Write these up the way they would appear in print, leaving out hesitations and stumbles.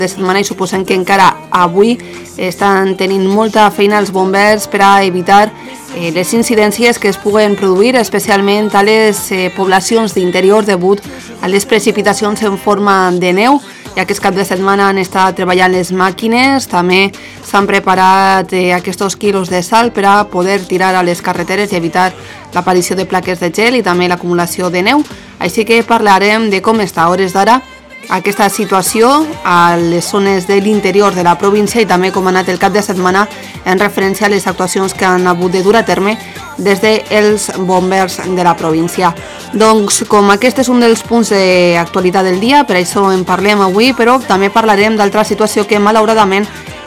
de setmana i suposem que encara avui estan tenint molta feina els bombers per a evitar les incidències que es puguen produir, especialment a les poblacions d'interior degut a les precipitacions en forma de neu. Ja que aquest cap de setmana han estat treballant les màquines, també s'han preparat aquests quilos de sal per a poder tirar a les carreteres i evitar l'aparició de plaques de gel i també l'acumulació de neu. Així que parlarem de com està a hores d'ara aquesta situació a les zones de l'interior de la província i també com ha anat el cap de setmana en referència a les actuacions que han hagut de dur a terme des dels bombers de la província. Doncs com aquest és un dels punts d'actualitat del dia, per això en parlem avui, però també parlarem d'altra situació que malauradament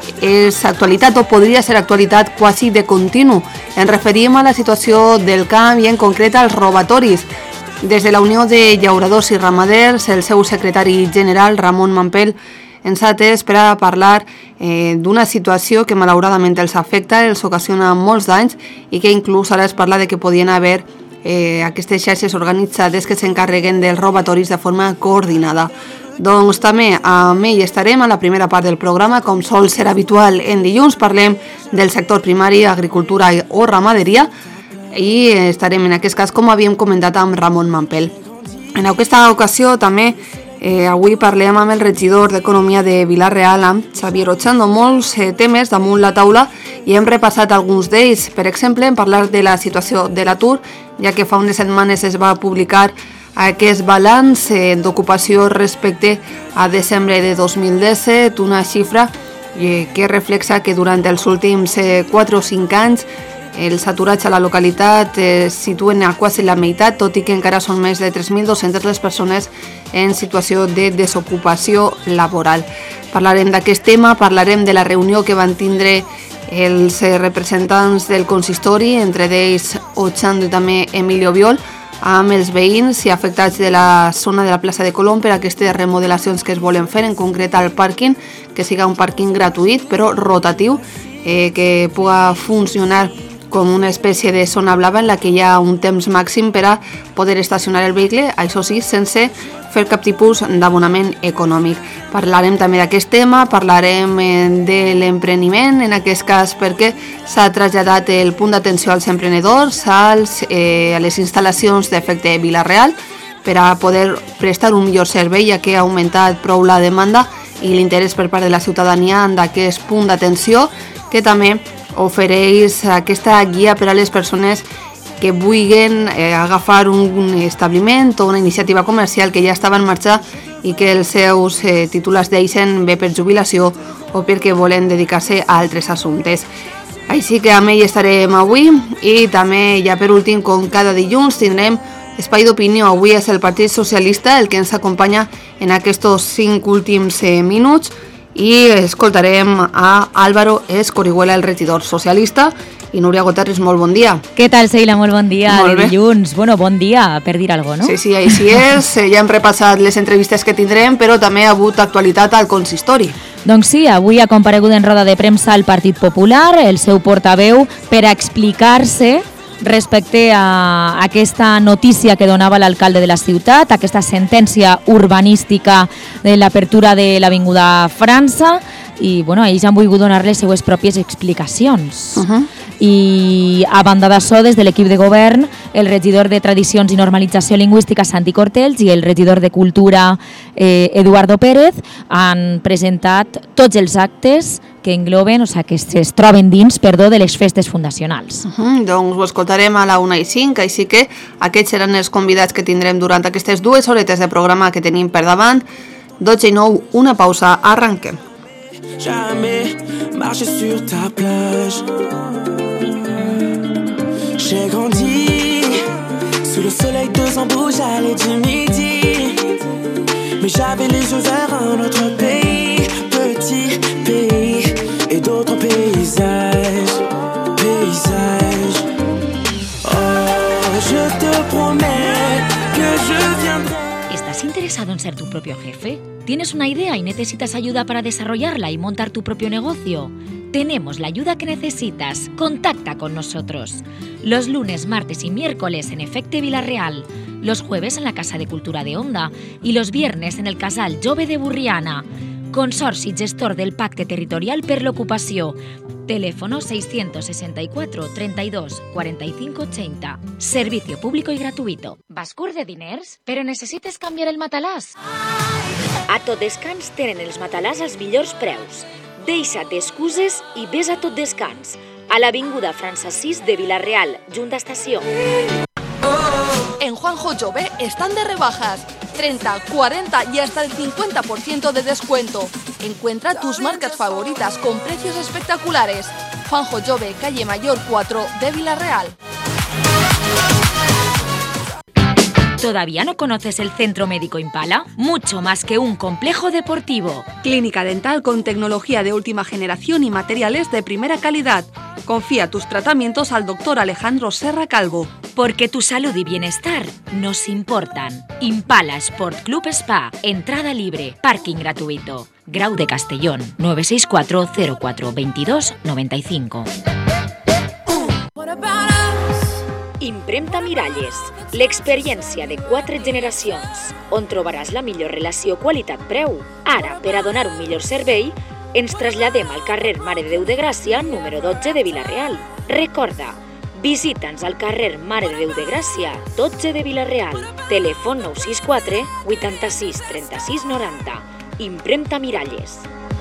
és actualitat o podria ser actualitat quasi de continu. Ens referim a la situació del camp i en concret als robatoris. Des de la Unió de Llauradors i Ramaders, el seu secretari general, Ramon Mampel, ens ha atès per a parlar d'una situació que malauradament els afecta, els ocasiona molts danys i que inclús ara es parla de que podien haver aquestes xarxes organitzades que s'encarreguen dels robatoris de forma coordinada. Doncs també amb ell estarem a la primera part del programa, com sol ser habitual en dilluns, parlem del sector primari, agricultura o ramaderia, i estarem en aquest cas, com havíem comentat, amb Ramon Mampel. En aquesta ocasió també avui parlem amb el regidor d'Economia de Vila-real, amb Xavier Ochando, molts temes damunt la taula i hem repassat alguns d'ells. Per exemple, en parlar de la situació de l'atur, ja que fa unes setmanes es va publicar aquest balanç d'ocupació respecte a desembre de 2017, una xifra que reflexa que durant els últims 4 o 5 anys els aturats a la localitat es situen a quasi la meitat, tot i que encara són més de 3.200 les persones en situació de desocupació laboral. Parlarem d'aquest tema, parlarem de la reunió que van tindre els representants del consistori, entre ells Ochando i també Emilio Biol, amb els veïns i afectats de la zona de la plaça de Colom per aquestes remodelacions que es volen fer, en concret al pàrquing, que siga un pàrquing gratuït però rotatiu, que pugui funcionar com una espècie de zona blava en la que hi ha un temps màxim per a poder estacionar el vehicle, això sí, sense fer cap tipus d'abonament econòmic. Parlarem també d'aquest tema, parlarem de l'empreniment, en aquest cas perquè s'ha traslladat el punt d'atenció als emprenedors a les instal·lacions d'Efecte Vila-real per a poder prestar un millor servei, ja que ha augmentat prou la demanda i l'interès per part de la ciutadania d'aquest punt d'atenció, que també ofereix aquesta guia per a les persones que vulguin agafar un establiment o una iniciativa comercial que ja estava en marxa i que els seus titulars deixen bé per jubilació o perquè volen dedicar-se a altres assumptes. Així que amb ell estarem avui i també ja per últim, com cada dilluns, tindrem espai d'opinió. Avui és el Partit Socialista el que ens acompanya en aquests 5 últims minuts i escoltarem a Álvaro Escorihuela, el regidor socialista, i Núria Guterres, molt bon dia. Què tal, Sheila? Molt bon dia de dilluns. Bueno, bon dia, per dir alguna cosa, no? Sí, així és. Ja hem repassat les entrevistes que tindrem, però també ha hagut actualitat al consistori. Doncs sí, avui ha comparegut en roda de premsa el Partit Popular, el seu portaveu, per a explicar-se respecte a aquesta notícia que donava l'alcalde de la ciutat, aquesta sentència urbanística de l'apertura de l'Avinguda França, i bueno, ells han volgut donar les seues pròpies explicacions. I a banda d'això, des de l'equip de govern, el regidor de Tradicions i Normalització Lingüística, Santi Cortells, i el regidor de Cultura, Eduardo Pérez, han presentat tots els actes que engloben, o sigui, que es troben dins, de les festes fundacionals. Doncs ho escoltarem a la 1:05, així que aquests seran els convidats que tindrem durant aquestes 2 horetes de programa que tenim per davant. 12:09, una pausa, arranquem. Jamais marcher sur ta plage. J'ai grandi sous le soleil de Zambouja et du midi, mais j'avais les yeux vers un autre pays, petit pays et d'autres paysages. Oh, je te promets que je viendrai. ¿Estás interesado en ser tu propio jefe? ¿Tienes una idea y necesitas ayuda para desarrollarla y montar tu propio negocio? Tenemos la ayuda que necesitas. Contacta con nosotros. Los lunes, martes y miércoles en Efecte Vila-real, los jueves en la Casa de Cultura de Onda y los viernes en el Casal Jove de Burriana. Consorci gestor del Pacte Territorial per l'Ocupació. Teléfono 664 32 45 80. Servicio público y gratuito. ¿Vas curt de diners? Però necessites canviar el matalàs? A Tot Descans tenen els matalàs als millors preus. Deixa't d'excuses i ves a Tot Descans, a l'avinguda França 6 de Vila-real, Junta Estació. En Juanjo Jove están de rebajas. 30, 40 y hasta el 50% de descuento. Encuentra tus marcas favoritas con precios espectaculares. Juanjo Jove, calle Mayor 4 de Vila-real. ¿Todavía no conoces el Centro Médico Impala? Mucho más que un complejo deportivo. Clínica dental con tecnología de última generación y materiales de primera calidad. Confía tus tratamientos al doctor Alejandro Serra Calvo. Porque tu salud y bienestar nos importan. Impala Sport Club Spa. Entrada libre. Parking gratuito. Grau de Castellón. 964 04 22 95. Impremta Miralles, l'experiència de 4 generacions, on trobaràs la millor relació qualitat-preu. Ara, per a donar un millor servei, ens traslladem al carrer Mare de Déu de Gràcia, número 12 de Vila-real. Recorda, visita'ns al carrer Mare de Déu de Gràcia, 12 de Vila-real. Telèfon 964 86 36 90. Impremta Miralles.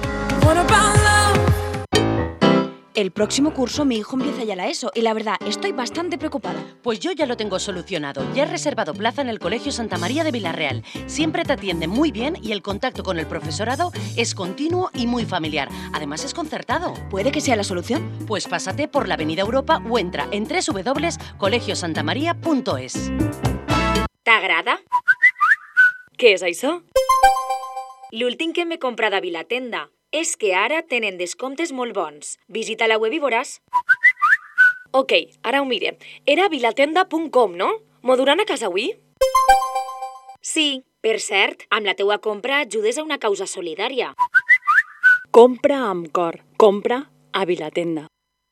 El próximo curso mi hijo empieza ya la ESO y la verdad estoy bastante preocupada. Pues yo ya lo tengo solucionado. Ya he reservado plaza en el Colegio Santa María de Vila-real. Siempre te atienden muy bien y el contacto con el profesorado es continuo y muy familiar. Además es concertado. ¿Puede que sea la solución? Pues pásate por la Avenida Europa o entra en www.colegiosantamaria.es. T'agrada? Què és això? L'últim que m'he comprat a Vilatenda és que ara tenen descomptes molt bons. Visita la web i veuràs. Ok, ara ho mire. Era vilatenda.com, no? M'ho duran a casa avui? Sí, per cert, amb la teua compra ajudes a una causa solidària. Compra amb cor. Compra a Vilatenda.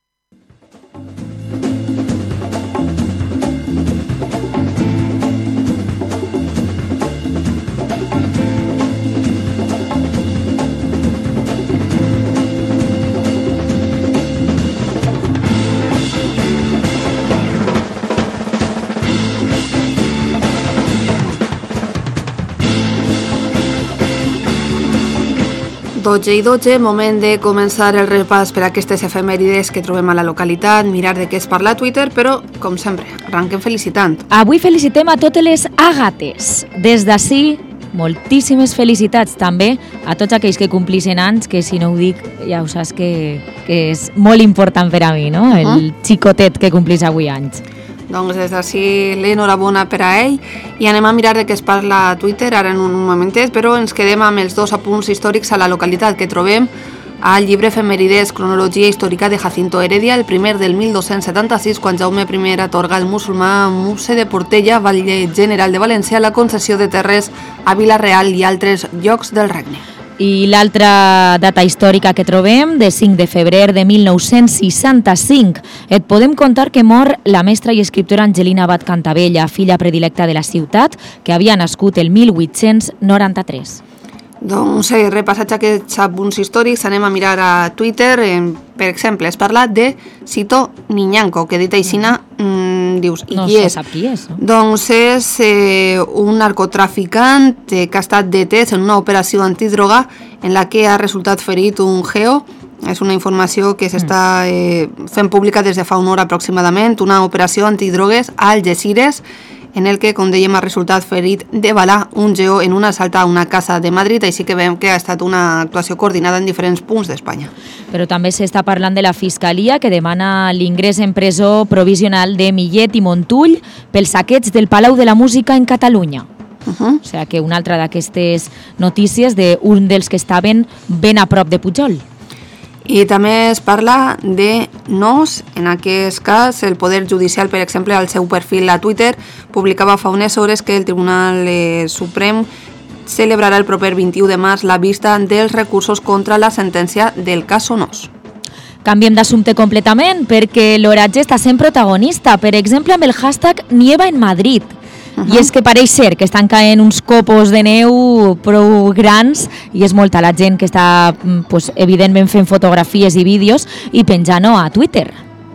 Dotze i 12, moment de començar el repàs per a aquestes efemèrides que trobem a la localitat, mirar de què es parla a Twitter, però, com sempre, arranquem felicitant. Avui felicitem a totes les Àgates. Des d'ací, moltíssimes felicitats també a tots aquells que complixen anys, que si no ho dic ja ho saps que és molt important per a mi, no? El xicotet que complix avui anys. Doncs des d'ací l'enhorabona per a ell i anem a mirar de què es parla a Twitter ara en un momentet, però ens quedem amb els dos apunts històrics a la localitat que trobem al llibre Efemèrides, cronologia històrica de Jacinto Heredia, el primer del 1276, quan Jaume I atorga al musulmà Muse de Portella, Valle General de València, la concessió de terres a Vila-real i altres llocs del regne. I l'altra data històrica que trobem, de 5 de febrer de 1965, et podem contar que mor la mestra i escriptora Angelina Abad Cantabella, filla predilecta de la ciutat, que havia nascut el 1893. Doncs repassats aquests apunts històrics, anem a mirar a Twitter. Per exemple, es parla de Cito Niñanco, que dit aixina, dius, i qui és? No se sap qui és. No? Doncs és un narcotraficant que ha estat detès en una operació antidroga en la que ha resultat ferit un geo. És una informació que s'està fent pública des de fa una hora aproximadament, una operació antidrogues a Algeciras, en el que, com dèiem, ha resultat ferit de bala un geo en un assalt a una casa de Madrid, així que veiem que ha estat una actuació coordinada en diferents punts d'Espanya. Però també s'està parlant de la Fiscalia, que demana l'ingrés en presó provisional de Millet i Montull pel saqueig del Palau de la Música en Catalunya. O sigui que una altra d'aquestes notícies d'un dels que estaven ben a prop de Pujol. I també es parla de NOS, en aquest cas el Poder Judicial, per exemple, al seu perfil a Twitter, publicava fa unes hores que el Tribunal Suprem celebrarà el proper 21 de març la vista dels recursos contra la sentència del cas NOS. Canviem d'assumpte completament perquè l'oratge està sent protagonista, per exemple amb el hashtag Nieva en Madrid. I és que pareix ser que estan caent uns copos de neu prou grans i és molta la gent que està, pues, evidentment, fent fotografies i vídeos i penjant-ho a Twitter.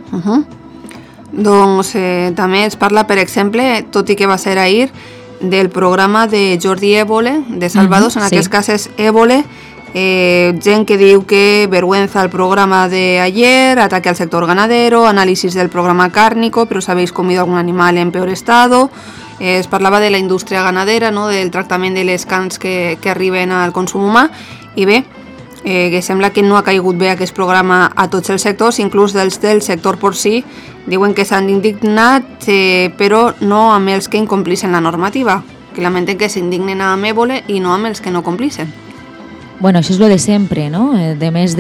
Doncs també es parla, per exemple, tot i que va ser ahir, del programa de Jordi Évole, de Salvados, en aquest cas és Évole, gent que diu que vergüenza el programa de ayer, ataque al sector ganadero, análisis del programa cárnico, pero si habéis comido algún animal en peor estado. Es parlava de la indústria ganadera, no? Del tractament de les carns que arriben al consum humà, i bé, que sembla que no ha caigut bé aquest programa a tots els sectors, inclús dels del sector porcí, diuen que s'han indignat, però no amb els que incomplissin la normativa, que lamenten que s'indignen amb Évole i no amb els que no complissin. Bueno, això és lo de sempre, no? De més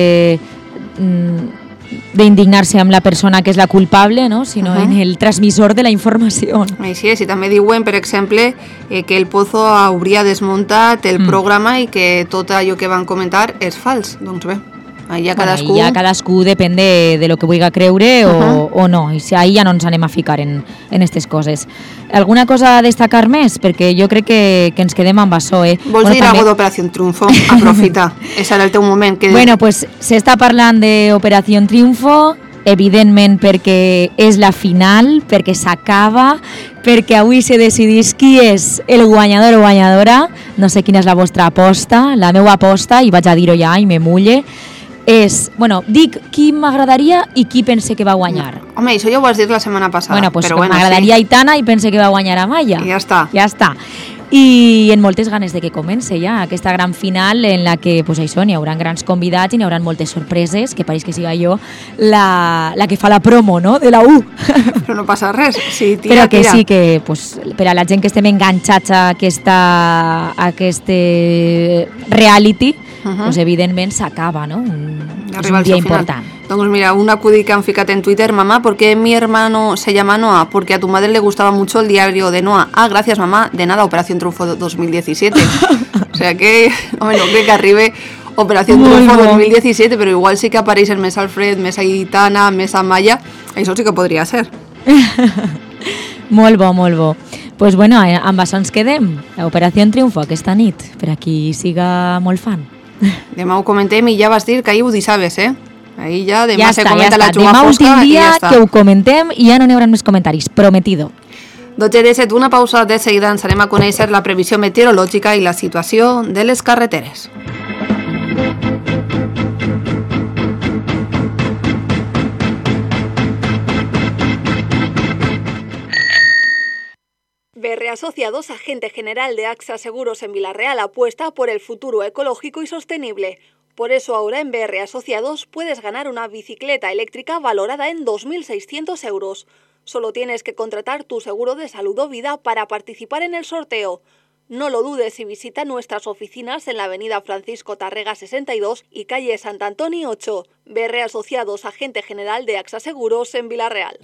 d'indignar-se amb la persona que és la culpable, no? Sinó en el transmissor de la informació. Així és, i també diuen, per exemple, que el Pozo hauria desmuntat el programa i que tot allò que van comentar és fals. Doncs bé, ja cadascú depèn de lo que vulgui creure o no, i ahí ja no ens anem a ficar en aquestes coses. Alguna cosa a destacar més? Perquè jo crec que ens quedem amb això. Vols dir alguna d'Operació Triunfo? Aprofita, és ara el teu moment. Bueno, pues s'està parlant d'Operació Triunfo, evidentment perquè és la final, perquè s'acaba, perquè avui se decidís qui és el guanyador o guanyadora. No sé quina és la vostra aposta, la meva aposta, i vaig a dir-ho ja i me mulle, és, bueno, dic qui m'agradaria i qui pense que va guanyar. Home, això ja ho vas dir la setmana passada. Bueno, pues m'agradaria Aitana i pense que va guanyar Amaya. I ja està. Ja està. I en moltes ganes de que comenci ja aquesta gran final en la que, pues això, n'hi haurà grans convidats i n'hi haurà moltes sorpreses, que pareix que siga jo la que fa la promo, no?, de la U. Però no passa res. Sí, però que sí que, pues, per a la gent que estem enganxats a aquest reality, pues evidentment s'acaba, ¿no? És un dia important. Doncs mira, un acudit que han ficat en Twitter: mamá, ¿por qué mi hermano se llama Noah? Porque a tu madre le gustaba mucho el diario de Noah. Ah, gracias mamá, de nada, Operación Triunfo 2017. O sea que, home, no crec que arribe Operación Triunfo 2017, però igual sí que apareixen més Alfred, més Aitana, més Amaya. Això sí que podria ser. Molt bo, molt bo. Pues bueno, amb això ens quedem. Operació Triunfo aquesta nit, per a qui siga molt fan. Demà ho comentem i ja vas dir que ahir ho dissaves, Ahir ja demà se comenta la juga demà fosca últim dia i ja està. Que ho comentem i ja no n'hi haurà més comentaris, prometido. 12:17, una pausa, de seguida ens anem a conèixer la previsió meteorològica i la situació de les carreteres. BR Asociados, agente general de AXA Seguros en Villarreal, apuesta por el futuro ecológico y sostenible. Por eso ahora en BR Asociados puedes ganar una bicicleta eléctrica valorada en 2.600 euros. Solo tienes que contratar tu seguro de salud o vida para participar en el sorteo. No lo dudes y visita nuestras oficinas en la avenida Francisco Tarrega 62 y calle Sant Antoni 8. BR Asociados, agente general de AXA Seguros en Villarreal.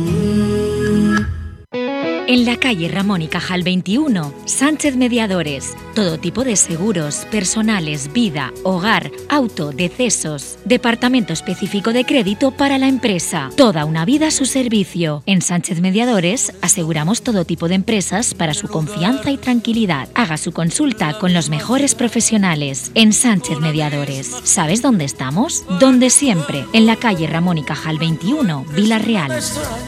En la calle Ramón y Cajal 21, Sánchez Mediadores. Todo tipo de seguros, personales, vida, hogar, auto, decesos. Departamento específico de crédito para la empresa. Toda una vida a su servicio. En Sánchez Mediadores aseguramos todo tipo de empresas para su confianza y tranquilidad. Haga su consulta con los mejores profesionales. En Sánchez Mediadores. ¿Sabes dónde estamos? Donde siempre. En la calle Ramón y Cajal 21, Villarreal.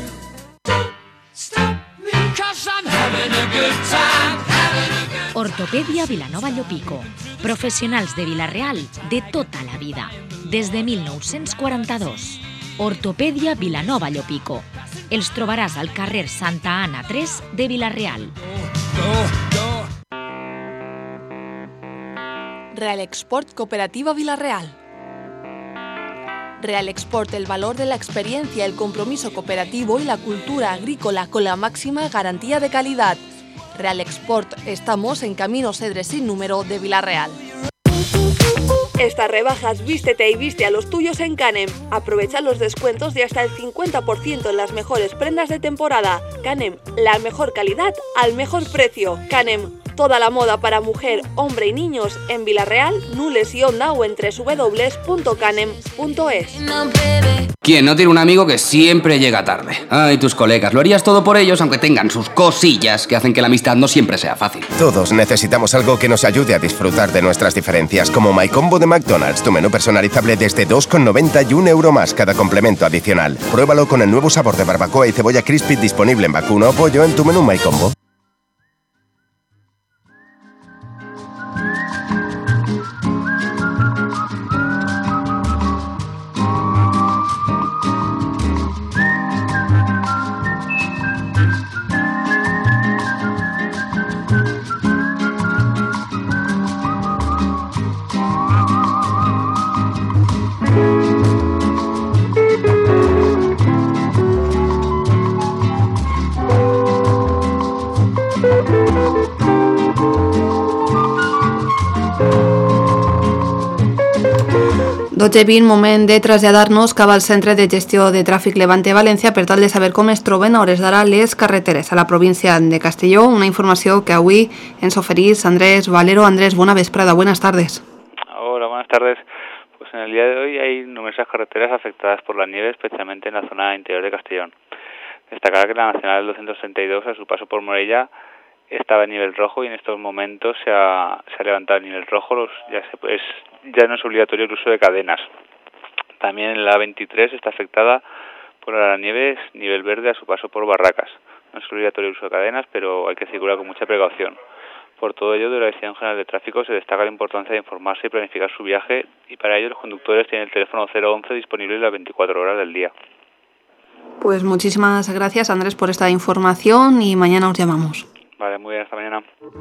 Ortopedia Vilanova Llopico. Professionals de Vila-real de tota la vida. Des de 1942. Ortopedia Vilanova Llopico. Els trobaràs al carrer Santa Anna 3 de Vila-real. Real Export Cooperativa Villarreal. Real Export, el valor de la experiencia, el compromiso cooperativo y la cultura agrícola con la máxima garantía de calidad. Real Export, estamos en Camino Cedres sin número de Villarreal. Estas rebajas vístete y viste a los tuyos en Canem. Aprovecha los descuentos de hasta el 50% en las mejores prendas de temporada. Canem, la mejor calidad al mejor precio. Canem, Toda la moda para mujer, hombre y niños en Vila-real, Nules y Onda o en www.canem.es. ¿Quién no tiene un amigo que siempre llega tarde? Ay, tus colegas, lo harías todo por ellos aunque tengan sus cosillas que hacen que la amistad no siempre sea fácil. Todos necesitamos algo que nos ayude a disfrutar de nuestras diferencias, como MyCombo de McDonald's, tu menú personalizable desde 2,90 y €1 más cada complemento adicional. Pruébalo con el nuevo sabor de barbacoa y cebolla crispy disponible en vacuno o pollo en tu menú MyCombo. Vin, moment de traslladar-nos cap al Centre de Gestió de Tràfic Levante València per tal de saber com es troben a hores d'ara les carreteres a la província de Castelló. Una informació que avui ens oferís Andrés Valero. Andrés, buena vesprada, buenas tardes. Hola, buenas tardes. Pues en el día de hoy hay numerosas carreteras afectadas por la nieve, especialmente en la zona interior de Castellón. Destacar que la Nacional 232, a su paso por Morella, estaba en nivel rojo y en estos momentos se ha levantado el nivel rojo. Ya no es obligatorio el uso de cadenas. También la 23 está afectada por la nieve, es nivel verde a su paso por Barracas. No es obligatorio el uso de cadenas, pero hay que circular con mucha precaución. Por todo ello, de la Dirección General de Tráfico se destaca la importancia de informarse y planificar su viaje, y para ello los conductores tienen el teléfono 011 disponible las 24 horas del día. Pues muchísimas gracias, Andrés, por esta información y mañana os llamamos. Vale, muy bien, hasta mañana.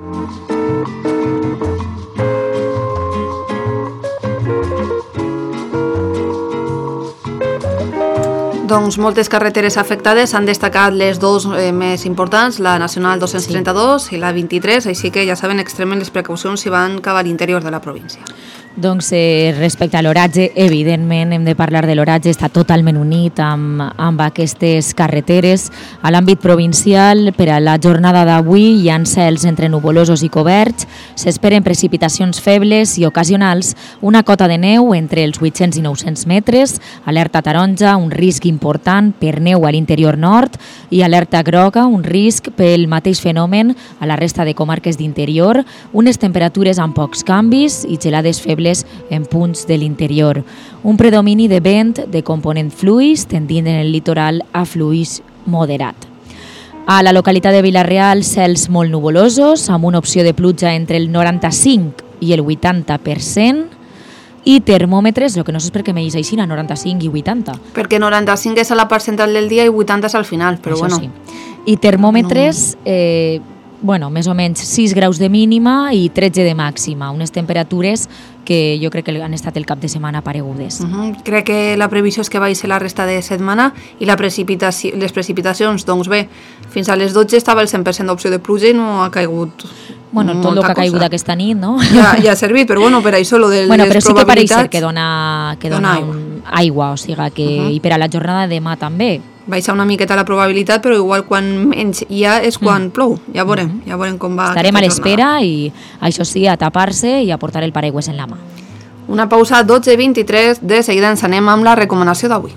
Doncs moltes carreteres afectades, han destacat les dos més importants, la Nacional 232 i la 23, així que ja saben, extremen les precaucions si van cap a l'interior de la província. Doncs respecte a l'oratge, evidentment hem de parlar de l'oratge, està totalment unit amb aquestes carreteres. A l'àmbit provincial, per a la jornada d'avui hi ha cels entre nuvolosos i coberts, s'esperen precipitacions febles i ocasionals, una cota de neu entre els 800 i 900 metres, alerta taronja, un risc important per neu a l'interior nord, i alerta groga, un risc pel mateix fenomen a la resta de comarques d'interior, unes temperatures amb pocs canvis i gelades febles en punts de l'interior. Un predomini de vent de component fluix, tendint en el litoral a fluix moderat. A la localitat de Vila-real, cels molt nuvolosos, amb una opció de pluja entre el 95 i el 80%, i termòmetres, el que no sé és per què me dius així, 95 i 80. Perquè 95 és a la part central del dia i 80 és al final, però això bueno. Sí. I termòmetres... més o menys 6 graus de mínima i 13 de màxima, unes temperatures que jo crec que han estat el cap de setmana aparegudes. Crec que la previsió és que va ser la resta de setmana i les precipitacions, doncs bé, fins a les 12 estava el 100% d'opció de pluja i no ha caigut tot el que ha caigut aquesta nit, no? Ja ha servit, però bueno, per això lo de les però sí que pareix ser que dona aigua, o sigui que i per a la jornada de demà també. Baixa una miqueta la probabilitat, però igual quan menys hi ha és quan plou. Ja veurem com va. Estarem a l'espera i això sí, a tapar-se i a portar el paraigües en la mà. Una pausa 12:23, de seguida ens anem amb la recomanació d'avui.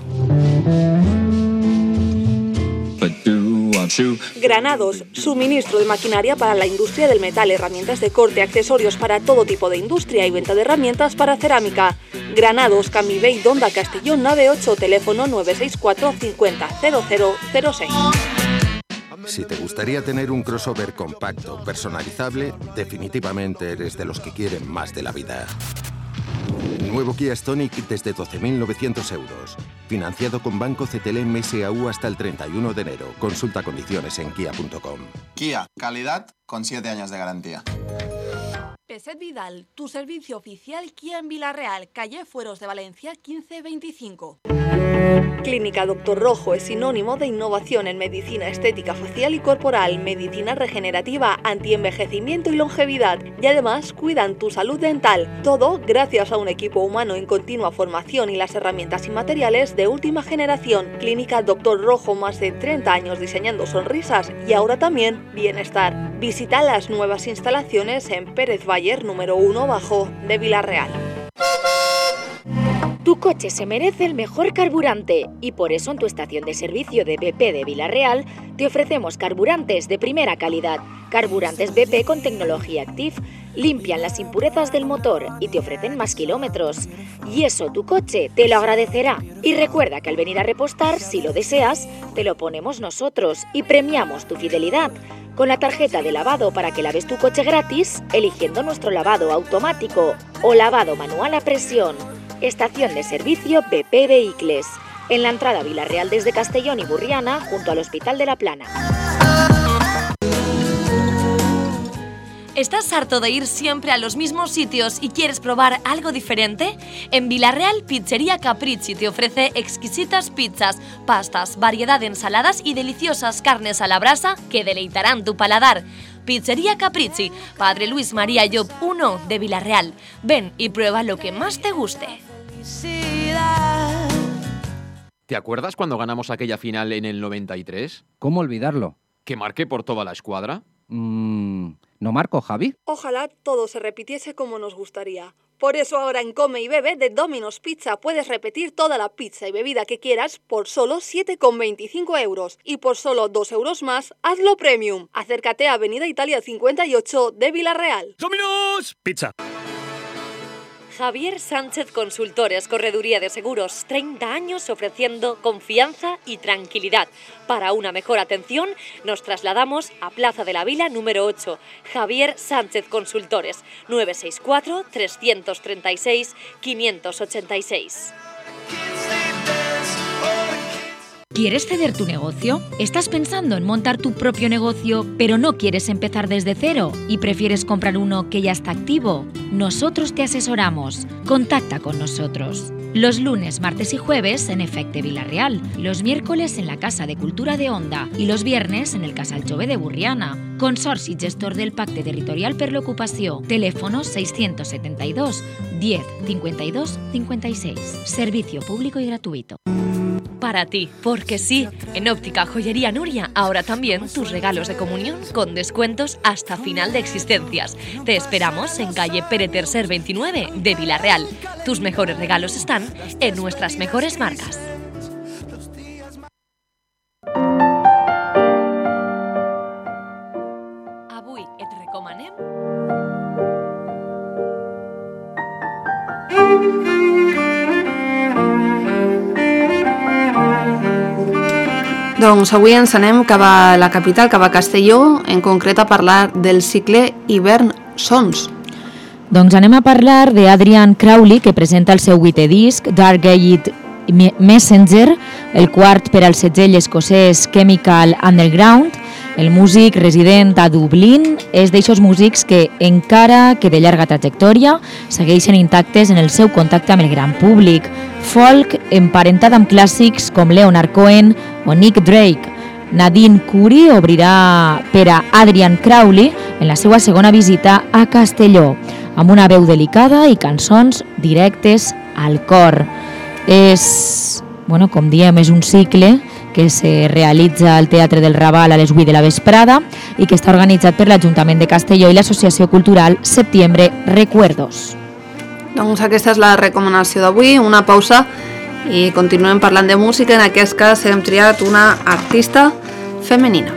Granados, suministro de maquinaria para la industria del metal, herramientas de corte, accesorios para todo tipo de industria y venta de herramientas para cerámica. Granados, Camivell d'Onda Castellón 98, teléfono 964 50 0006. Si te gustaría tener un crossover compacto, personalizable, definitivamente eres de los que quieren más de la vida. Nuevo Kia Stonic desde 12.900 euros. Financiado con Banco CTLM SAU hasta el 31 de enero. Consulta condiciones en kia.com. Kia, calidad con 7 años de garantía. Peset Vidal, tu servicio oficial Kia en Vila-real, calle Fueros de Valencia 1525. Clínica Doctor Rojo es sinónimo de innovación en medicina estética facial y corporal, medicina regenerativa, antienvejecimiento y longevidad, y además cuidan tu salud dental. Todo gracias a un equipo humano en continua formación y las herramientas y materiales de última generación. Clínica Doctor Rojo, más de 30 años diseñando sonrisas y ahora también bienestar. Visita las nuevas instalaciones en Pérez Bayer número 1 bajo de Villarreal. Tu coche se merece el mejor carburante y por eso en tu estación de servicio de BP de Villarreal te ofrecemos carburantes de primera calidad. Carburantes BP con tecnología Active limpian las impurezas del motor y te ofrecen más kilómetros. Y eso tu coche te lo agradecerá. Y recuerda que al venir a repostar, si lo deseas, te lo ponemos nosotros y premiamos tu fidelidad con la tarjeta de lavado para que laves tu coche gratis eligiendo nuestro lavado automático o lavado manual a presión. Estación de servicio BP Vehicles, en la entrada Villarreal desde Castellón y Burriana, junto al Hospital de la Plana. ¿Estás harto de ir siempre a los mismos sitios y quieres probar algo diferente? En Villarreal, Pizzería Capricci te ofrece exquisitas pizzas, pastas, variedad de ensaladas y deliciosas carnes a la brasa que deleitarán tu paladar. Pizzería Capricci, Padre Luis María Llop 1 de Villarreal. Ven y prueba lo que más te guste. ¿Te acuerdas cuando ganamos aquella final en el 93? ¿Cómo olvidarlo? ¿Que marqué por toda la escuadra? ¿No marco, Javi? Ojalá todo se repitiese como nos gustaría. Por eso ahora en Come y Bebe de Domino's Pizza puedes repetir toda la pizza y bebida que quieras por solo 7,25 euros. Y por solo 2 euros más, hazlo premium. Acércate a Avenida Italia 58 de Villarreal. ¡Domino's Pizza! Javier Sánchez Consultores, Correduría de Seguros, 30 años ofreciendo confianza y tranquilidad. Para una mejor atención, nos trasladamos a Plaza de la Vila número 8. Javier Sánchez Consultores, 964-336-586. ¿Quieres ceder tu negocio? ¿Estás pensando en montar tu propio negocio, pero no quieres empezar desde cero y prefieres comprar uno que ya está activo? Nosotros te asesoramos. Contacta con nosotros. Los lunes, martes y jueves en Efecte Villarreal, los miércoles en la Casa de Cultura de Onda y los viernes en el Casal Jove de Burriana. Consorci gestor del Pacte Territorial per l'Ocupació. Teléfono 672 10 52 56. Servicio público y gratuito. Para ti, porque sí, en Óptica Joyería Nuria, ahora también tus regalos de comunión con descuentos hasta final de existencias. Te esperamos en calle Pere Tercer 29 de Villarreal. Tus mejores regalos están en nuestras mejores marcas. Avui et recomanem... Doncs avui ens anem cap a la capital, cap a Castelló, en concret a parlar del cicle Hivern Sons. Doncs anem a parlar d'Adrian Crowley, que presenta el seu 8è disc, Dark Gate Messenger, el quart per al segell escocès Chemical Underground. El músic resident a Dublín és d'eixos músics que, encara que de llarga trajectòria, segueixen intactes en el seu contacte amb el gran públic. Folk emparentat amb clàssics com Leonard Cohen o Nick Drake. Nadine Curi obrirà per a Adrian Crowley en la seva segona visita a Castelló, amb una veu delicada i cançons directes al cor. És, com diem, és un cicle que se realitza al Teatre del Raval a les 8 de la vesprada i que està organitzat per l'Ajuntament de Castelló i l'Associació Cultural Septiembre Recuerdos. Doncs aquesta és la recomanació d'avui, una pausa i continuem parlant de música. En aquest cas hem triat una artista femenina.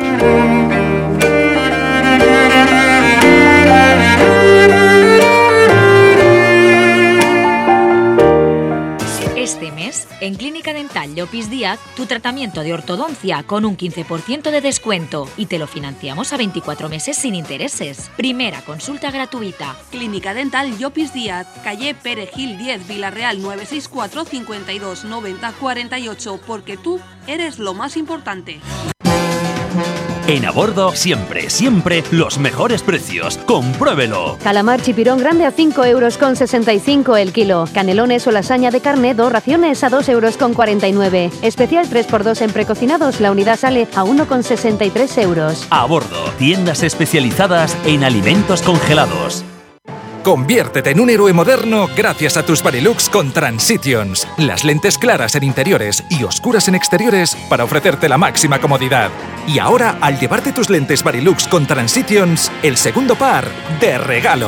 Este mes, en Clínica Dental Llopis Díaz, tu tratamiento de ortodoncia con un 15% de descuento y te lo financiamos a 24 meses sin intereses. Primera consulta gratuita. Clínica Dental Llopis Díaz, calle Perejil 10, Villarreal 964 52 90 48, porque tú eres lo más importante. En A Bordo, siempre, siempre los mejores precios. ¡Compruébelo! Calamar chipirón grande a 5,65 € el kilo. Canelones o lasaña de carne, 2 raciones a 2,49 €. Especial 3x2 en precocinados, la unidad sale a 1,63 €. A Bordo, tiendas especializadas en alimentos congelados. Conviértete en un héroe moderno gracias a tus Varilux con Transitions. Las lentes claras en interiores y oscuras en exteriores para ofrecerte la máxima comodidad. Y ahora, al llevarte tus lentes Varilux con Transitions, el segundo par de regalo.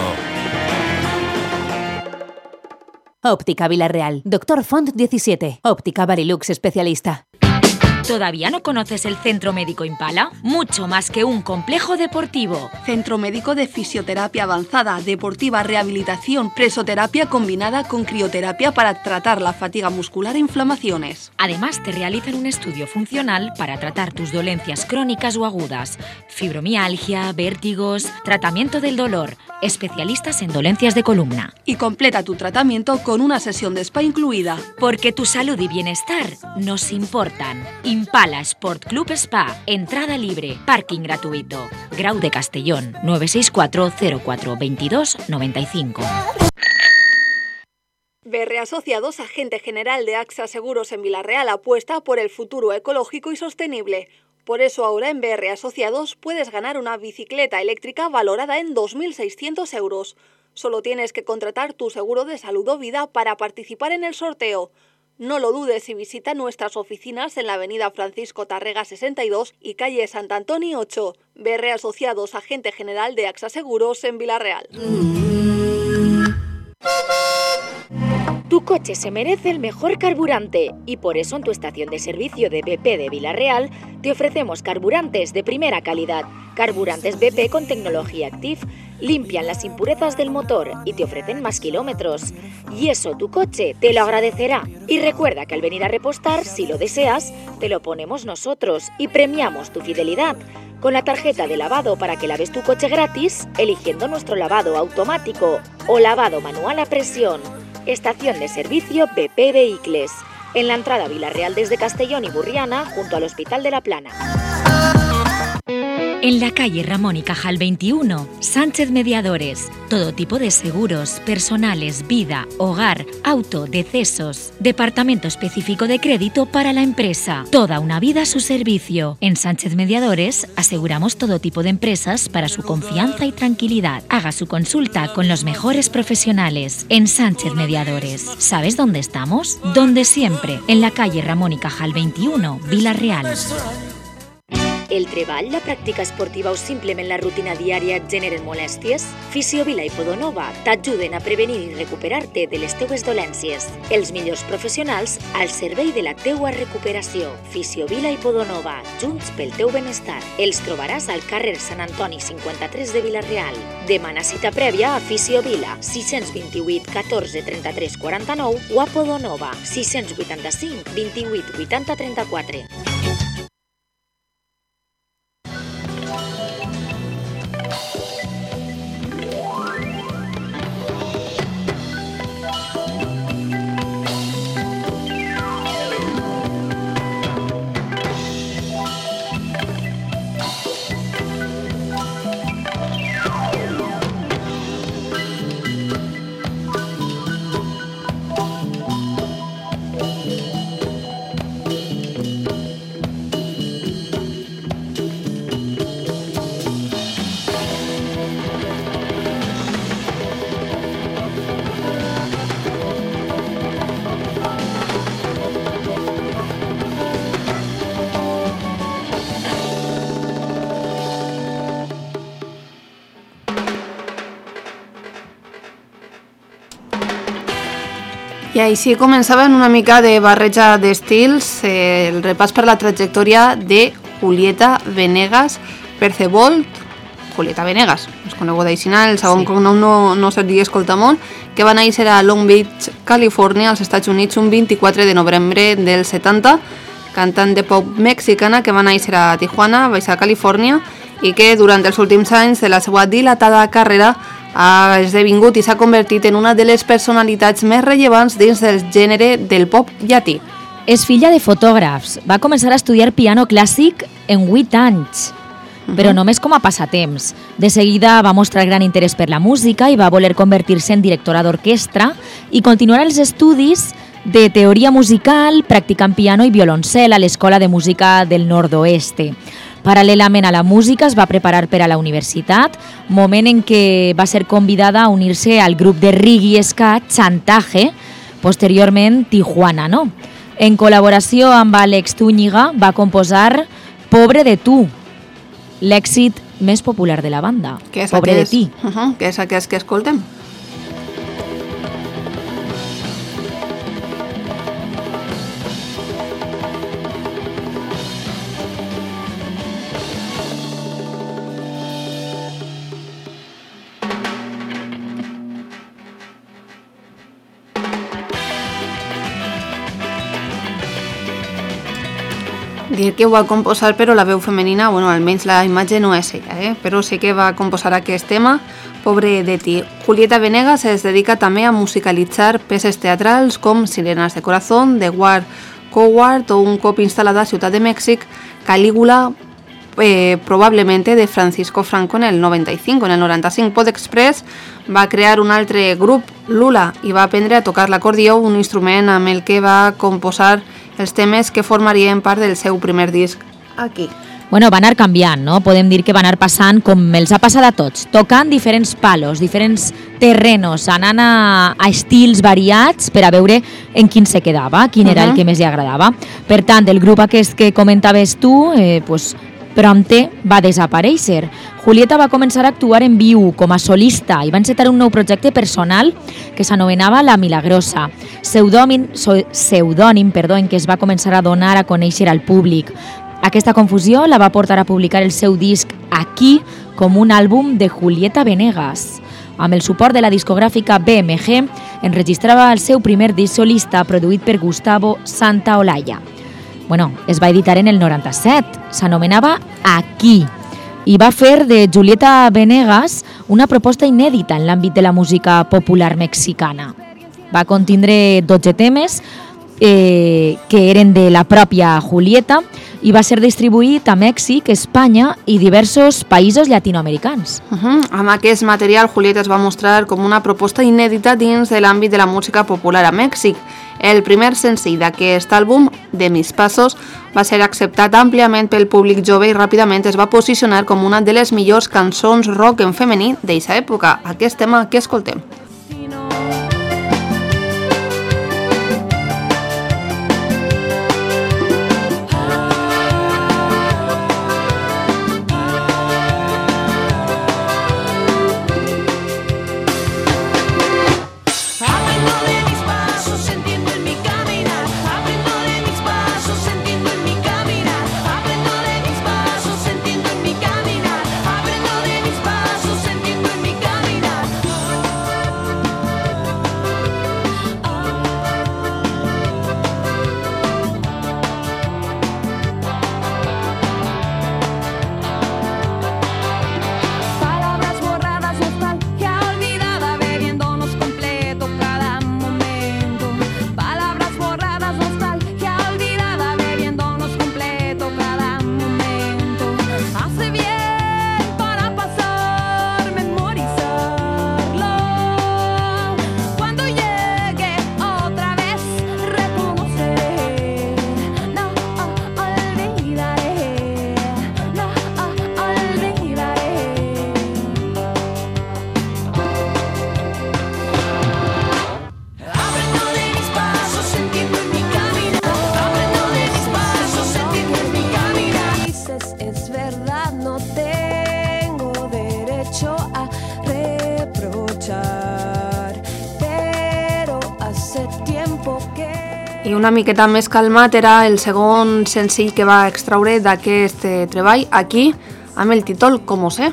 Óptica Villarreal. Dr. Font 17. Óptica Varilux especialista. ¿Todavía no conoces el Centro Médico Impala? Mucho más que un complejo deportivo. Centro médico de fisioterapia avanzada, deportiva, rehabilitación, presoterapia combinada con crioterapia para tratar la fatiga muscular e inflamaciones. Además, te realizan un estudio funcional para tratar tus dolencias crónicas o agudas, fibromialgia, vértigos, tratamiento del dolor, especialistas en dolencias de columna. Y completa tu tratamiento con una sesión de spa incluida. Porque tu salud y bienestar nos importan. Impala Sport Club Spa, entrada libre, parking gratuito. Grau de Castellón, 964 04 22 95. BR Asociados, agente general de AXA Seguros en Villarreal, apuesta por el futuro ecológico y sostenible. Por eso ahora en BR Asociados puedes ganar una bicicleta eléctrica valorada en 2.600 €. Solo tienes que contratar tu seguro de salud o vida para participar en el sorteo. No lo dudes y visita nuestras oficinas en la avenida Francisco Tarrega 62 y calle Sant Antoni 8. BR Asociados, agente general de AXA Seguros en Villarreal. Tu coche se merece el mejor carburante y por eso en tu estación de servicio de BP de Villarreal te ofrecemos carburantes de primera calidad. Carburantes BP con tecnología Active limpian las impurezas del motor y te ofrecen más kilómetros. Y eso tu coche te lo agradecerá. Y recuerda que al venir a repostar, si lo deseas, te lo ponemos nosotros y premiamos tu fidelidad con la tarjeta de lavado para que laves tu coche gratis eligiendo nuestro lavado automático o lavado manual a presión. Estación de servicio BP Vehicles, en la entrada Villarreal desde Castellón y Burriana, junto al Hospital de la Plana. En la calle Ramón y Cajal 21, Sánchez Mediadores. Todo tipo de seguros, personales, vida, hogar, auto, decesos. Departamento específico de crédito para la empresa. Toda una vida a su servicio. En Sánchez Mediadores aseguramos todo tipo de empresas para su confianza y tranquilidad. Haga su consulta con los mejores profesionales. En Sánchez Mediadores. ¿Sabes dónde estamos? Donde siempre. En la calle Ramón y Cajal 21, Villarreal. El treball, la pràctica esportiva o simplement la rutina diària et generen molèsties? Fisiovila i Podonova t'ajuden a prevenir i recuperar-te de les teues dolències. Els millors professionals al servei de la teua recuperació. Fisiovila i Podonova, junts pel teu benestar. Els trobaràs al carrer Sant Antoni 53 de Villarreal. Demana cita prèvia a Fisiovila 628 14 33 49 o a Podonova 685 28 80 34. I així començava en una mica de barreja d'estils el repàs per la trajectòria de Julieta Venegas Percevolt. Julieta Venegas, és coneguda així, el segon cognom no s'havia escoltat molt, que va néixer a Long Beach, Califòrnia, als Estats Units, un 24 de novembre del 70, cantant de pop mexicana que va néixer a Tijuana, Baixa Califòrnia, i que durant els últims anys de la seva dilatada carrera ha esdevingut i s'ha convertit en una de les personalitats més rellevants dins del gènere del pop llatí. És filla de fotògrafs. Va començar a estudiar piano clàssic en 8 anys. però només com a passatemps. De seguida va mostrar gran interès per la música i va voler convertir-se en directora d'orquestra i continuar els estudis de teoria musical practicant piano i violoncel a l'Escola de Música del Nord-Oeste. Paral·lelament a la música es va preparar per a la universitat, moment en què va ser convidada a unir-se al grup de reggae ska Chantaje, posteriorment Tijuana, no? En col·laboració amb Àlex Zúñiga va composar Pobre de tu, l'èxit més popular de la banda. Pobre de ti. Que és aquest que escoltem. Dir que ho va composar però la veu femenina, bueno, almenys la imatge no és ella, però sí que va composar aquest tema, Pobre de ti. Julieta Venegas es dedica també a musicalitzar peces teatrals com Sirenas de Corazón, de Ward Coward o un cop instal·lada a Ciutat de Mèxic, Calígula, probablemente de Francisco Franco en el 95. En el 95 Pod Express va crear un altre grup, Lula, i va aprendre a tocar l'acordió, un instrument amb el que va composar els temes que formarien part del seu primer disc aquí. Bueno, va anar canviant, no? Podem dir que va anar passant com els ha passat a tots, tocant diferents palos, diferents terrenos, anant a estils variats per a veure en quin se quedava, quin era el que més li agradava. Per tant, el grup aquest que comentaves tu, prompte va desaparèixer. Julieta va començar a actuar en viu com a solista i va encetar un nou projecte personal que s'anomenava La Milagrosa, pseudònim en què es va començar a donar a conèixer al públic. Aquesta confusió la va portar a publicar el seu disc Aquí com un àlbum de Julieta Venegas. Amb el suport de la discogràfica BMG, enregistrava el seu primer disc solista produït per Gustavo Santaolalla. Bueno, es va editar en el 97, s'anomenava Aquí, i va fer de Julieta Venegas una proposta inèdita en l'àmbit de la música popular mexicana. Va contindre 12 temes que eren de la pròpia Julieta i va ser distribuït a Mèxic, Espanya i diversos països llatinoamericans. Amb aquest material, Julieta es va mostrar com una proposta inèdita dins de l'àmbit de la música popular a Mèxic. El primer senzill d'aquest àlbum, De mis pasos, va ser acceptat àmpliament pel públic jove i ràpidament es va posicionar com una de les millors cançons rock en femení d'eixa època. Aquest tema que escoltem. I una miqueta més calmat era el segon senzill que va extraure d'aquest treball, Aquí, amb el títol Como sé.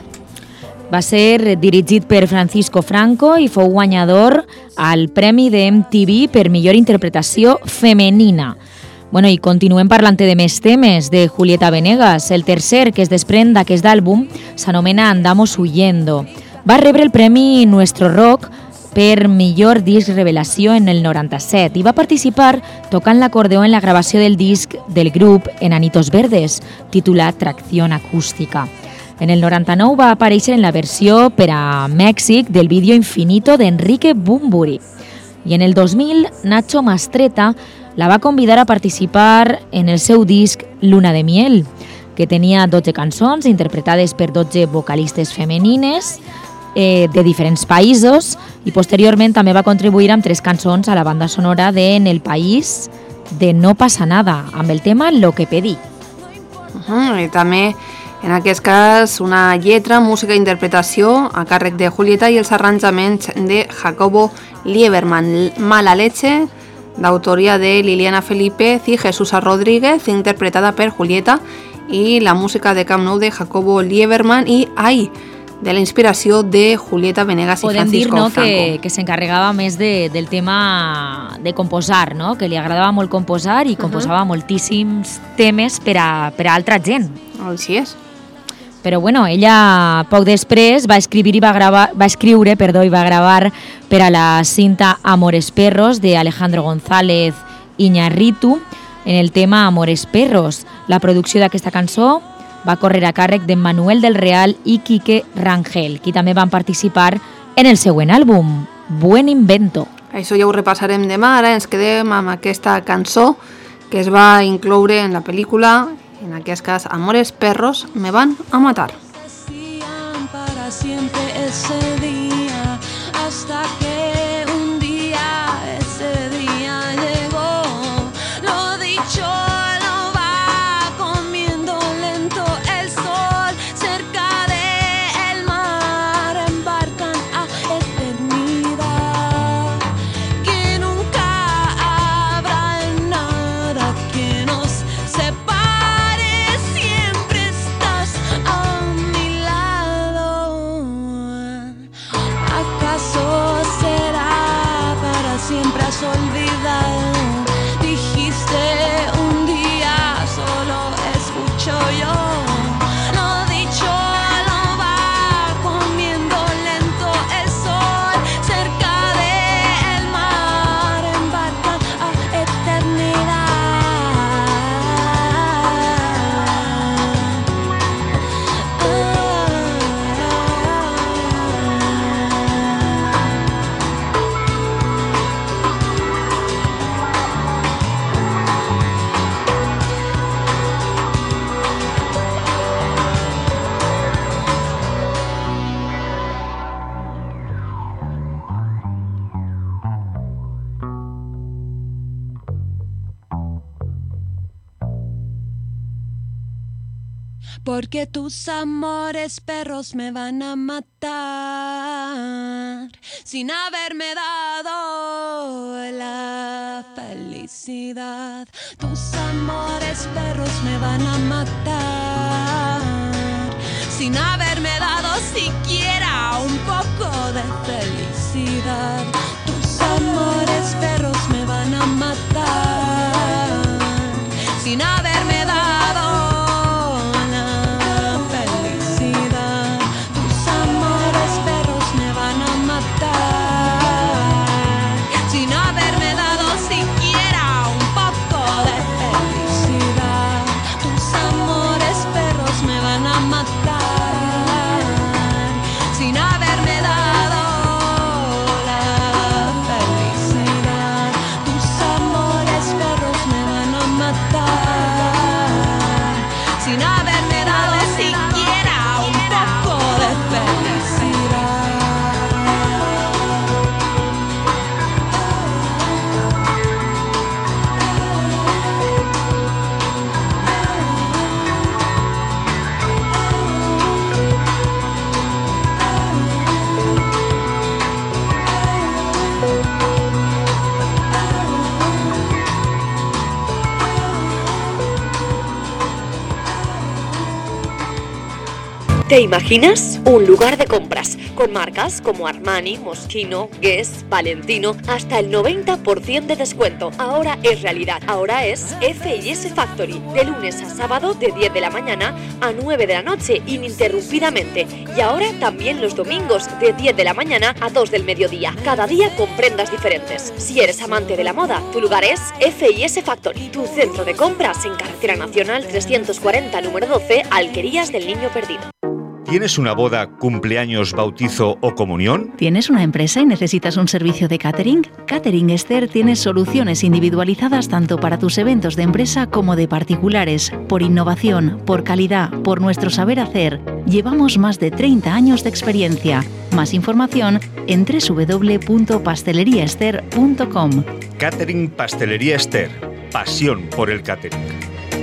Va ser dirigit per Francisco Franco i fou guanyador al Premi de MTV per millor interpretació femenina. Bueno, i continuem parlant de més temes de Julieta Venegas. El tercer que es desprèn d'aquest àlbum s'anomena Andamos huyendo. Va rebre el Premi Nuestro Rock per millor disc revelació en el 97 i va participar tocant l'acordeó en la gravació del disc del grup Enanitos Verdes, titulat Tracción Acústica. En el 99 va aparèixer en la versió per a Mèxic del vídeo Infinito d'Enrique Bunbury. I en el 2000, Nacho Mastretta la va convidar a participar en el seu disc Luna de Miel, que tenia 12 cançons interpretades per 12 vocalistes femenines de diferents països, i posteriorment també va contribuir amb 3 cançons a la banda sonora de En el País de No pasa nada, amb el tema Lo que pedí. I també, en aquest cas, una lletra, música i interpretació a càrrec de Julieta i els arranjaments de Jacobo Lieberman. Mala leche, d'autoria de Liliana Felipe y Jesús Rodríguez, interpretada per Julieta, i la música de Camp Nou de Jacobo Lieberman i Ai, de la inspiració de Julieta Venegas i Francisco Franco. Podem dir, no, que s'encarregava més del tema de composar, no? Que li agradava molt composar i composava moltíssims temes per a altra gent. Així és. Però bueno, ella poc després va escriure i va gravar per a la cinta Amores Perros de Alejandro González Iñárritu en el tema Amores Perros. La producció d'aquesta cançó va córrer a càrrec de Manuel del Real i Quique Rangel, qui també van participar en el següent àlbum, Buen Invento. Això ja ho repassarem demà, ara ens quedem amb aquesta cançó que es va incloure en la pel·lícula, en aquest cas Amores Perros, me van a matar. Para siempre ese día, hasta que un día ese día llegó. Lo dicho lo va comiendo lento el sol, cerca del mar embarcan a eternidad. Que nunca habrá nada que nos separe, siempre estás a mi lado. ¿Acaso será para siempre has olvidado? Dijiste un día, solo escucho yo. Lo dicho lo va comiendo lento el sol, cerca del mar embarcan a eternidad. Porque tus amores perros me van a matar sin haberme dado la felicidad. Tus amores perros me van a matar sin haberme dado siquiera un poco de felicidad. Tus amores perros me van a matar sin haberme dado ¿Te imaginas? Un lugar de compras con marcas como Armani, Moschino, Guess, Valentino, hasta el 90% de descuento. Ahora es realidad. Ahora es F&S Factory, de lunes a sábado de 10 de la mañana a 9 de la noche, ininterrumpidamente. Y ahora también los domingos de 10 de la mañana a 2 del mediodía. Cada día con prendas diferentes. Si eres amante de la moda, tu lugar es F&S Factory, tu centro de compras en Carretera Nacional 340, número 12, Alquerías del Niño Perdido. ¿Tienes una boda, cumpleaños, bautizo o comunión? ¿Tienes una empresa y necesitas un servicio de catering? Catering Esther tiene soluciones individualizadas tanto para tus eventos de empresa como de particulares, por innovación, por calidad, por nuestro saber hacer. Llevamos más de 30 años de experiencia. Más información en www.pasteleriaester.com. Catering Pastelería Esther. Pasión por el catering.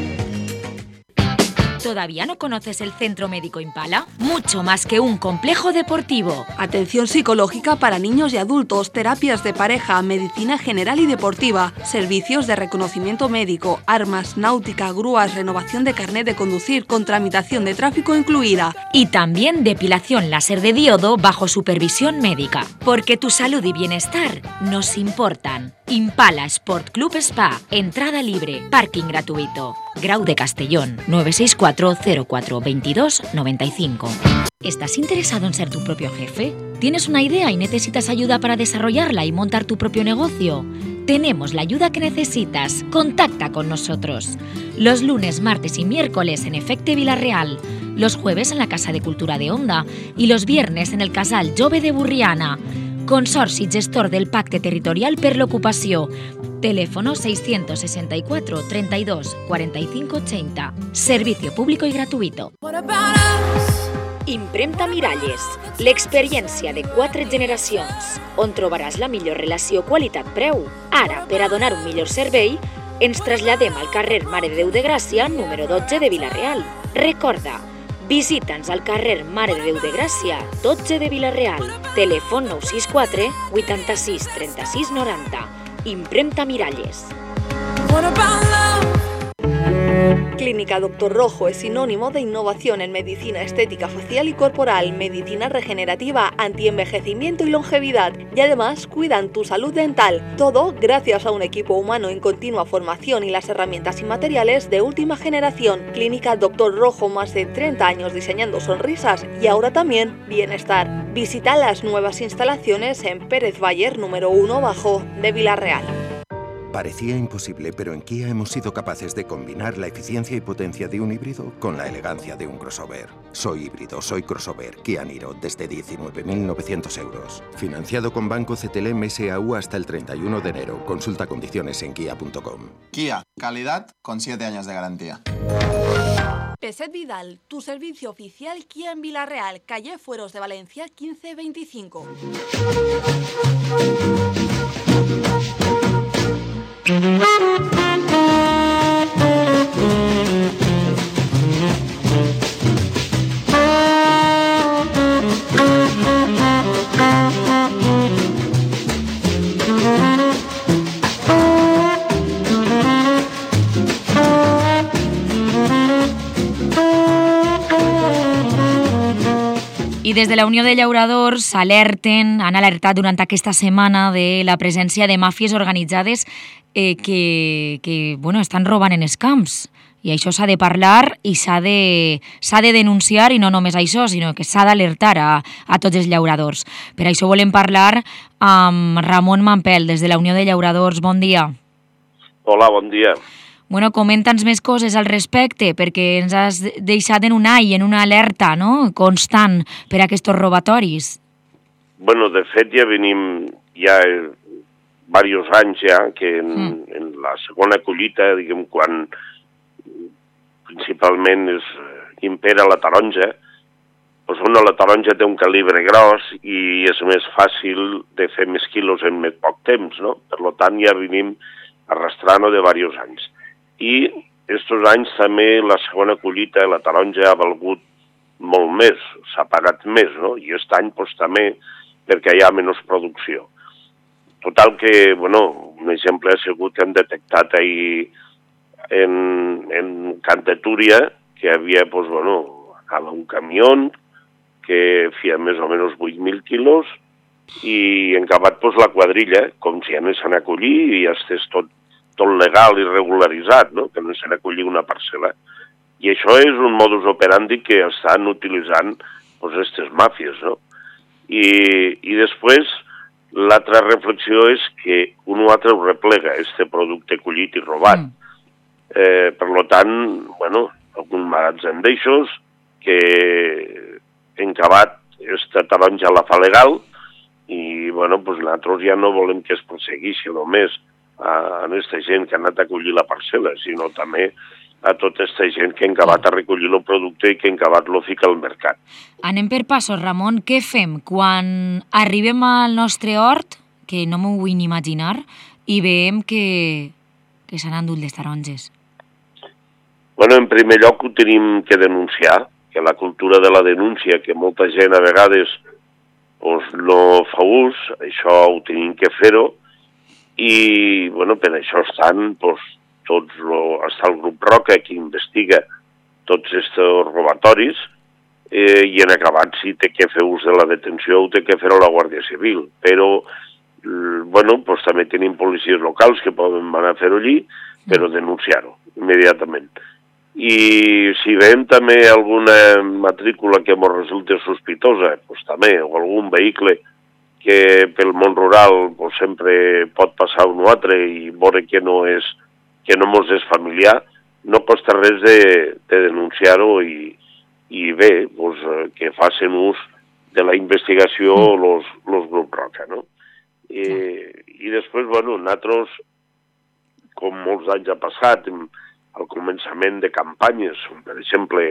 ¿Todavía no conoces el Centro Médico Impala? Mucho más que un complejo deportivo. Atención psicológica para niños y adultos, terapias de pareja, medicina general y deportiva, servicios de reconocimiento médico, armas, náutica, grúas, renovación de carnet de conducir con tramitación de tráfico incluida. Y también depilación láser de diodo bajo supervisión médica. Porque tu salud y bienestar nos importan. Impala Sport Club Spa. Entrada libre. Parking gratuito. Grau de Castellón. 964 04 22 95. ¿Estás interesado en ser tu propio jefe? ¿Tienes una idea y necesitas ayuda para desarrollarla y montar tu propio negocio? Tenemos la ayuda que necesitas. Contacta con nosotros. Los lunes, martes y miércoles en Efecte Vila-real. Los jueves en la Casa de Cultura de Onda. Y los viernes en el Casal Jove de Burriana. Consorci gestor del Pacte Territorial per l'Ocupació. Teléfono 664 32 45 80. Servicio público y gratuito. Impremta Miralles, l'experiència de 4 generacions, on trobaràs la millor relació qualitat-preu. Ara, per a donar un millor servei, ens traslladem al carrer Mare de Déu de Gràcia, número 12 de Vila-real. Recorda, visita'ns al carrer Mare de Déu de Gràcia, 12 de Vila-real. Telèfon 964 86 36 90. Impremta Miralles. Clínica Dr. Rojo es sinónimo de innovación en medicina estética facial y corporal, medicina regenerativa, antienvejecimiento y longevidad, y además cuidan tu salud dental. Todo gracias a un equipo humano en continua formación y las herramientas y materiales de última generación. Clínica Dr. Rojo, más de 30 años diseñando sonrisas y ahora también bienestar. Visita las nuevas instalaciones en Pérez Bayer número 1 bajo de Vila-real. Parecía imposible, pero en Kia hemos sido capaces de combinar la eficiencia y potencia de un híbrido con la elegancia de un crossover. Soy híbrido, soy crossover. Kia Niro, desde 19.900 euros. Financiado con Banco CTLM SAU hasta el 31 de enero. Consulta condiciones en kia.com. Kia, calidad con 7 años de garantía. Peset Vidal, tu servicio oficial Kia en Vila-real, calle Fueros de Valencia 1525. I des de la Unió de Llauradors han alertat durant aquesta setmana de la presència de màfies organitzades que estan robant en els camps. I això s'ha de parlar i s'ha de denunciar, i no només això, sinó que s'ha d'alertar a tots els llauradors. Per això volem parlar amb Ramon Mampel, des de la Unió de Llauradors. Bon dia. Hola, bon dia. Bueno, comenta'ns més coses al respecte, perquè ens has deixat en un ai, en una alerta, no?, constant per a aquests robatoris. Bueno, de fet ja venim diversos anys ja que en la segona collita, diguem, quan principalment impera la taronja, doncs la taronja té un calibre gros i és més fàcil de fer més quilos en més poc temps, no? Per tant, ja venim arrastrant-ho de diversos anys. I aquests anys també la segona collita, la taronja, ha valgut molt més, s'ha pagat més, no? I aquest any també perquè hi ha menys producció. Total que, un exemple ha sigut que hem detectat ahir en Cant de Túria que hi havia, anava un camió que feia més o menys 8.000 quilos i en acabat la quadrilla, com si anessin a collir i ja estés tot legal i regularitzat, no? Que no se n'acollir una parcel·la. I això és un modus operandi que estan utilitzant aquestes màfies, no? I després, l'altra reflexió és que un o altre ho replega, este producte collit i robat. Per tant, algun magatzem d'eixos que en acabat esta taronja la fa legal i, bueno, pues nosaltres ja no volem que es persegueixi només a aquesta gent que ha anat a collir la parcel·la, sinó també a tota aquesta gent que ha acabat a recollir el producte i que ha acabat lo fica al mercat. Anem per passos, Ramon. Què fem quan arribem al nostre hort, que no m'ho vull ni imaginar, i veiem que s'han endut les taronges? Bueno, en primer lloc ho tenim que denunciar, que la cultura de la denúncia, que molta gent a vegades pues, no fa ús, això ho tenim que fer-ho, i bueno, per això estan pues, està el grup Roca que investiga tots aquests robatoris i en acabat si té que fer ús de la detenció ho té que fer a la Guàrdia Civil, però bueno, pues, també tenim policies locals que poden anar a fer-ho allí, però denunciar-ho immediatament. I si veiem també alguna matrícula que ens resulta sospitosa, pues, també, o algun vehicle que pel món rural pues, sempre pot passar un o altre i veure que no mos és familiar, no costa res de denunciar-ho i bé, pues, que facin ús de la investigació los grups Roca, no? I després, bueno, nosaltres, com molts anys ha passat, al començament de campanyes, per exemple,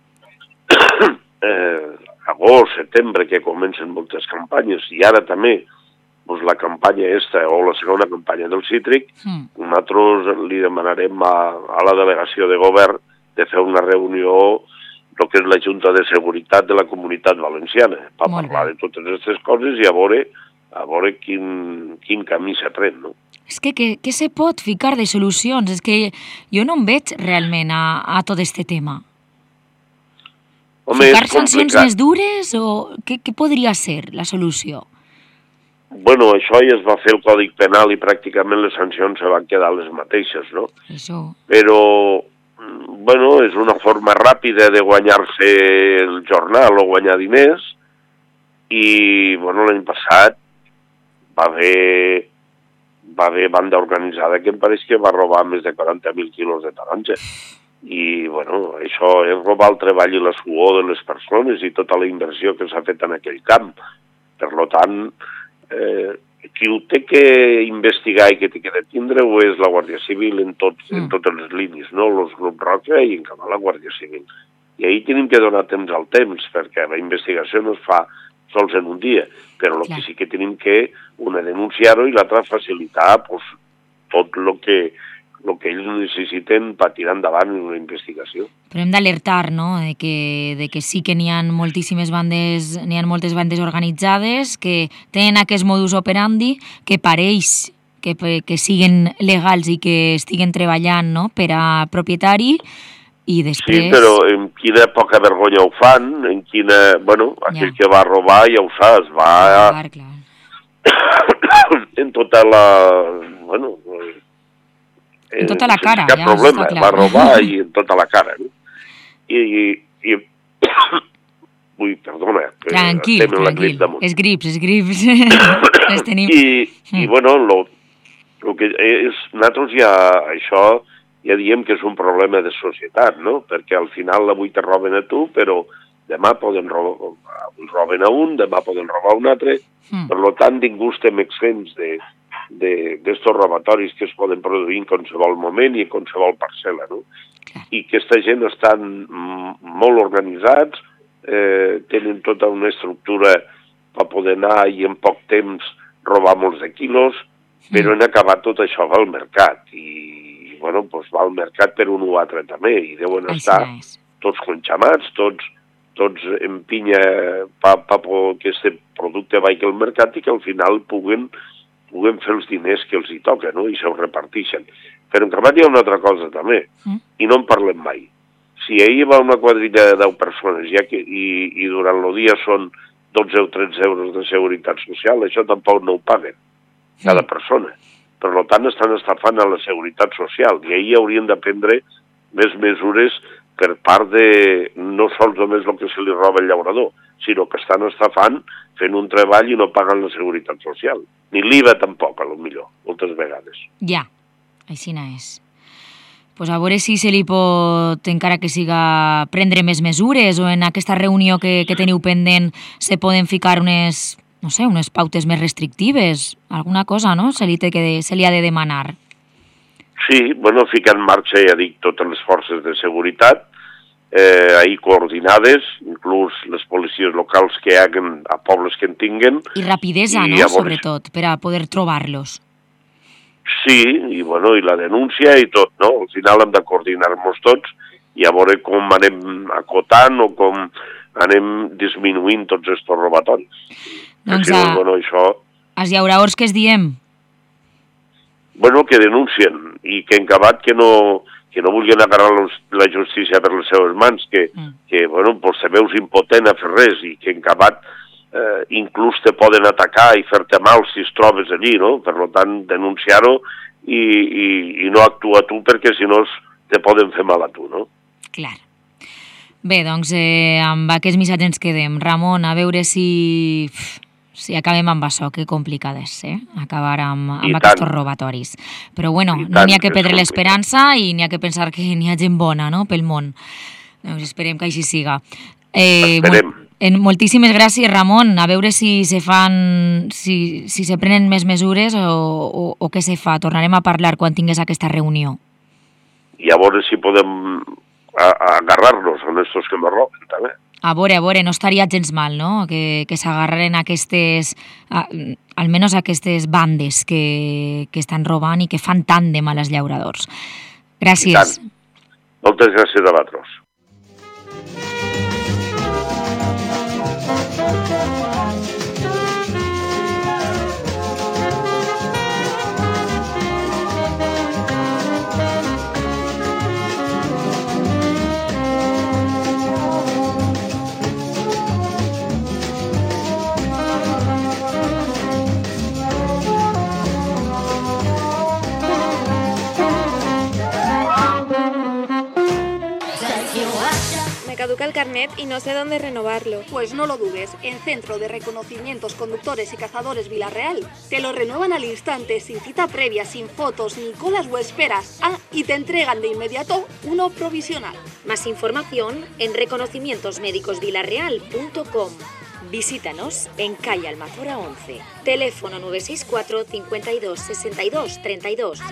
agost, setembre, que comencen moltes campanyes, i ara també, pues, la campanya esta, o la segona campanya del cítric, nosaltres li demanarem a la delegació de govern de fer una reunió, el que és la Junta de Seguretat de la Comunitat Valenciana, per parlar de totes aquestes coses i a veure quin camí s'ha tret, no? És que què se pot ficar de solucions? És que jo no em veig realment a tot este tema. Ficar sancions més dures o què podria ser la solució? Bueno, això ja es va fer el Còdic Penal i pràcticament les sancions se van quedar les mateixes, no? Això. Però, bueno, és una forma ràpida de guanyar-se el jornal o guanyar diners i, bueno, l'any passat va haver banda organitzada que em pareix que va robar més de 40.000 quilos de taronja. I, bueno, això és robar el treball i la suor de les persones i tota la inversió que s'ha fet en aquell camp. Per tant, qui ho té que investigar i que té que detindre ho és la Guàrdia Civil en totes les línies, no? Els grups Roca i en canvi la Guàrdia Civil. I ahir tenim que donar temps al temps, perquè la investigació no es fa sols en un dia, però el que sí que tenim que una denunciar-ho i l'altra facilitar pues, tot el que ells necessiten per tirar endavant en una investigació. Però hem d'alertar, no?, de que sí que n'hi ha moltíssimes bandes, n'hi ha moltes bandes organitzades que tenen aquest modus operandi que pareix que siguen legals i que estiguen treballant, no?, per a propietari i després... Sí, però en quina poca vergonya ho fan, en quina... Bueno, aquell que va robar ja ho saps, va... Clar. En tota la... Bueno... En tota la cara, ja problema, està clar. Va robar i en tota la cara, no? I... Ui, perdona. Tranquil. És grips. Les tenim. I bueno, el que és... Nosaltres ja això... Ja diem que és un problema de societat, no? Perquè al final avui te roben a tu, però demà roben a un, demà poden robar a un altre. Per tant, ningú estem exempts d'estos robatoris que es poden produir en qualsevol moment i en qualsevol parcel·la, no? I aquesta gent estan molt organitzats, tenen tota una estructura per poder anar i en poc temps robar molts de quilos, però en acabat tot això va al mercat i bueno, doncs va al mercat per un o altre també, i deuen estar tots conxamats, tots en pinya per que aquest producte vagi al mercat i que al final puguen fer els diners que els hi toquen, no? I se'ls reparteixen. Però en acabat hi ha una altra cosa també, i no en parlem mai. Si ahir va una quadrilla de 10 persones i durant el dia són 12 o 13 euros de seguretat social, això tampoc no ho paguen, cada persona. Per tant, estan estafant a la seguretat social i ahir haurien de prendre més mesures per part de no sols només el que se li roba el llaurador, sinó que estan estafant fent un treball i no paguen la seguretat social. Ni l'IVA tampoc, a lo millor, moltes vegades. Ja, així no és. pues a veure si se li pot, encara que siga, prendre més mesures, o en aquesta reunió que teniu pendent se poden ficar unes pautes més restrictives, alguna cosa, no? Se li ha de demanar. Sí, bueno, ficar en marxa, ja dic, totes les forces de seguretat, ahir coordinades, inclús les policies locals que hi haguen a pobles que en tinguen. I rapidesa, no?, sobretot, per a poder trobar-los. Sí, i bueno, i la denúncia i tot, no? Al final hem de coordinar-nos tots i a veure com anem acotant o com anem disminuint tots aquests robatoris. Doncs bueno, això... Els llauraors que es diem? Bueno, que denuncien i que en acabat que no vulguin agarrar la justícia per les seves mans, que bueno, pues te veus impotent a fer res i que en acabat inclús te poden atacar i fer-te mal si es trobes allí, no? Per tant, denunciar-ho i no actuar tu perquè si no te poden fer mal a tu, no? Clar. Bé, doncs amb aquests missatges ens quedem. Ramon, a veure si acabem amb això, que complicat és, acabar amb aquests robatoris. Però bueno, no n'hi ha que perdre l'esperança i n'hi ha que pensar que n'hi ha gent bona, no?, pel món. Doncs esperem que així siga. Esperem. Moltíssimes gràcies, Ramon. A veure si se prenen més mesures o què se fa. Tornarem a parlar quan tingués aquesta reunió. I a veure si podem agarrar-nos a estos que me roben, també. A veure, no estaria gens mal, no?, que s'agarraren aquestes, almenys aquestes bandes que estan robant i que fan tant de mal als llauradors. Gràcies. Moltes gràcies a vosaltres. Caduca el carnet y no sé dónde renovarlo. Pues no lo dudes, en Centro de Reconocimientos Conductores y Cazadores Villarreal te lo renuevan al instante, sin cita previa, sin fotos, ni colas o esperas. Y te entregan de inmediato uno provisional. Más información en reconocimientosmédicosvillarreal.com. Visítanos en calle Almazora 11. Teléfono 964 52 62 32.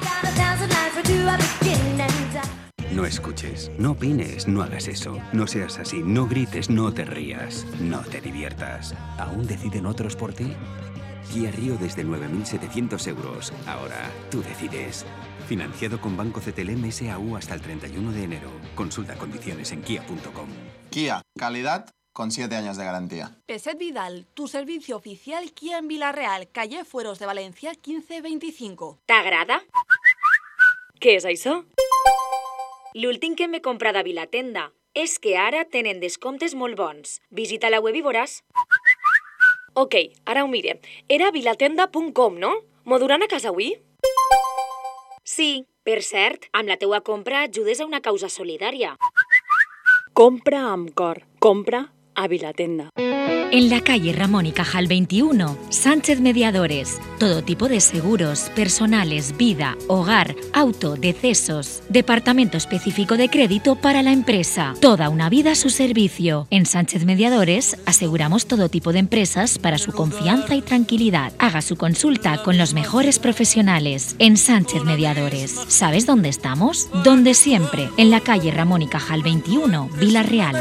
No escuches, no opines, no hagas eso. No seas así, no grites, no te rías, no te diviertas. ¿Aún deciden otros por ti? Kia Rio desde 9.700 euros. Ahora, tú decides. Financiado con Banco CTLM SAU hasta el 31 de enero. Consulta condiciones en kia.com. Kia, calidad con 7 años de garantía. Peset Vidal, tu servicio oficial Kia en Villarreal, calle Fueros de Valencia 1525. T'agrada? Què és això? L'últim que m'he comprat a Vilatenda és que ara tenen descomptes molt bons. Visita la web i veuràs. Ok, ara ho mire. Era vilatenda.com, no? M'ho duran a casa avui? Sí, per cert, amb la teua compra ajudes a una causa solidària. Compra amb cor. Compra a Vilatenda. En la calle Ramón y Cajal 21, Sánchez Mediadores. Todo tipo de seguros, personales, vida, hogar, auto, decesos. Departamento específico de crédito para la empresa. Toda una vida a su servicio. En Sánchez Mediadores aseguramos todo tipo de empresas para su confianza y tranquilidad. Haga su consulta con los mejores profesionales. En Sánchez Mediadores. ¿Sabes dónde estamos? Donde siempre. En la calle Ramón y Cajal 21, Villarreal.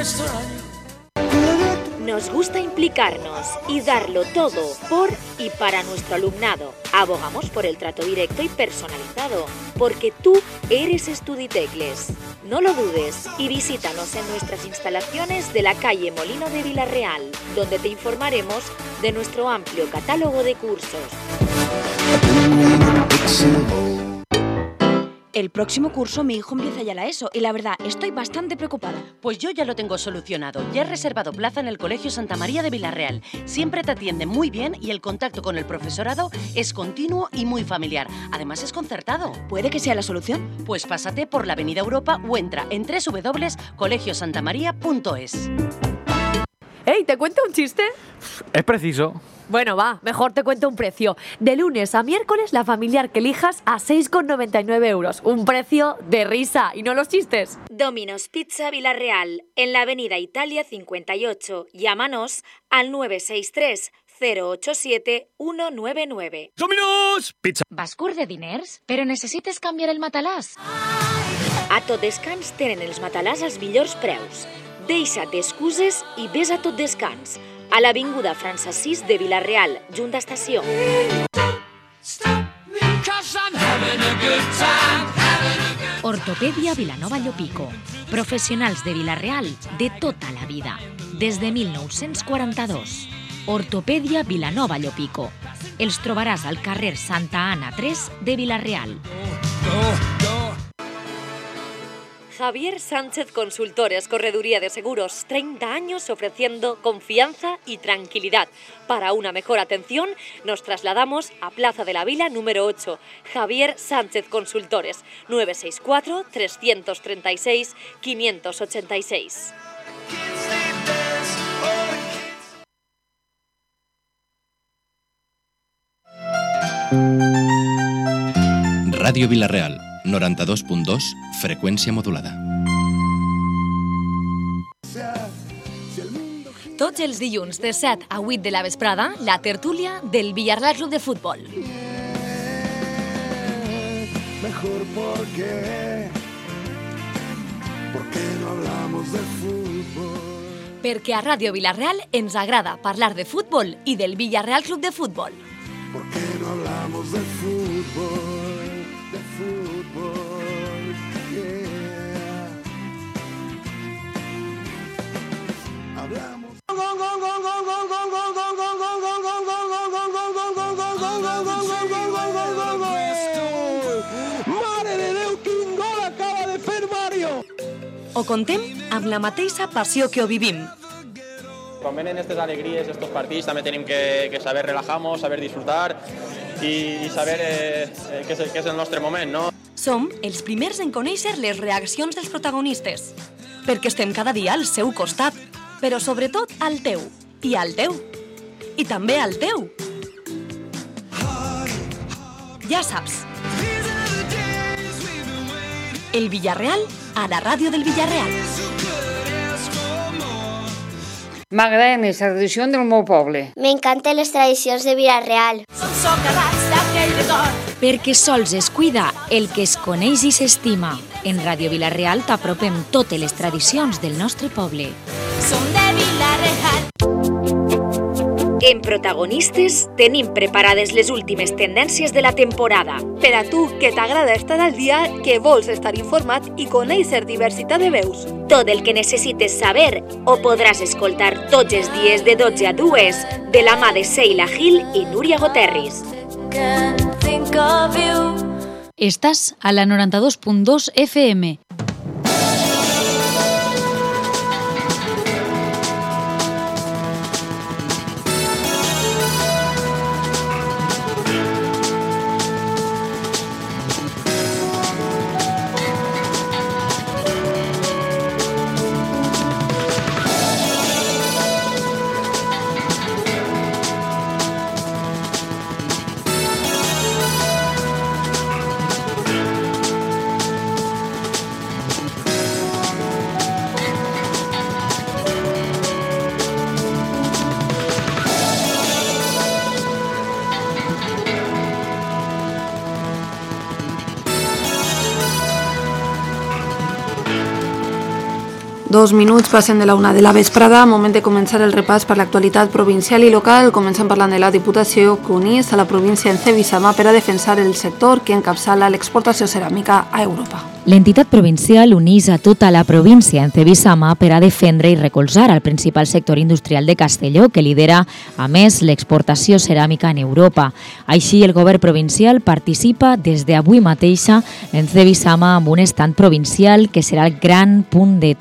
Nos gusta implicarnos y darlo todo por y para nuestro alumnado. Abogamos por el trato directo y personalizado, porque tú eres Estuditecles. No lo dudes y visítanos en nuestras instalaciones de la calle Molino de Villarreal, donde te informaremos de nuestro amplio catálogo de cursos. El próximo curso mi hijo empieza ya la ESO y la verdad estoy bastante preocupada. Pues yo ya lo tengo solucionado. Ya he reservado plaza en el Colegio Santa María de Villarreal. Siempre te atienden muy bien y el contacto con el profesorado es continuo y muy familiar. Además es concertado. ¿Puede que sea la solución? Pues pásate por la Avenida Europa o entra en www.colegiosantamaria.es. ¡Hey! ¿Te cuento un chiste? Es preciso. Bueno, va, mejor te cuento un precio. De lunes a miércoles, la familiar que elijas a 6,99 euros. Un precio de risa, y no los chistes. Domino's Pizza Villarreal, en la avenida Italia 58. Llámanos al 963 087 199. Domino's Pizza. Vas curt de diners? Però necessites canviar el matalàs? A Tot Descans tenen els matalàs als millors preus. Deixa't d'excuses i ves a Tot Descans. A l'avinguda Francesís de Vilareal, junt a estació. Ortopèdia Vilanova Llopico. Professionals de Vilareal de tota la vida. Des de 1942. Ortopèdia Vilanova Llopico. Els trobaràs al carrer Santa Ana 3 de Vilareal. Javier Sánchez Consultores, Correduría de Seguros, 30 años ofreciendo confianza y tranquilidad. Para una mejor atención, nos trasladamos a Plaza de la Vila número 8. Javier Sánchez Consultores, 964-336-586. Ràdio Vilareal, 92.2, freqüència modulada. Tots els dilluns de 7 a 8 de la vesprada, la tertúlia del Villarreal Club de Futbol. Mejor porque no hablamos de fútbol. Perquè a Ràdio Vilareal ens agrada parlar de futbol i del Villarreal Club de Futbol. Porque no hablamos de fútbol, yeah. Hablamos. Mare de Déu, quin gol acaba de fer Mario! Ho contem amb la mateixa passió que ho vivim. Quan venen aquestes alegries, estos partits, també tenim que saber relajar-nos, saber disfrutar i saber què és el nostre moment, no? Som els primers en conèixer les reaccions dels protagonistes, perquè estem cada dia al seu costat, però sobretot al teu, i al teu, i també al teu. Ja saps. El Villarreal a la ràdio del Villarreal. M'agraden les tradicions del meu poble. M'encanten les tradicions de Vilareal. Perquè sols es cuida el que es coneix i s'estima. En Ràdio Vilareal t'apropem totes les tradicions del nostre poble. Som de Vilareal. En Protagonistes tenim preparades les últimes tendències de la temporada. Per a tu, que t'agrada estar al dia, que vols estar informat i conèixer diversitat de veus. Tot el que necessites saber ho podràs escoltar tots els dies de 12 a 2 de la mà de Seila Gil i Núria Goterris. Estàs a la 92.2 FM. Dos minuts passen de la una de la vesprada, moment de començar el repàs per l'actualitat provincial i local. Comencem parlant de la Diputació que unís a la província en Cebisama per a defensar el sector que encapçala l'exportació ceràmica a Europa. L'entitat provincial unís a tota la província en Cebisama per a defendre i recolzar el principal sector industrial de Castelló, que lidera, a més, l'exportació ceràmica en Europa. Així, el govern provincial participa des d'avui mateixa en Cebisama amb un estand provincial que serà el gran punt de trobada.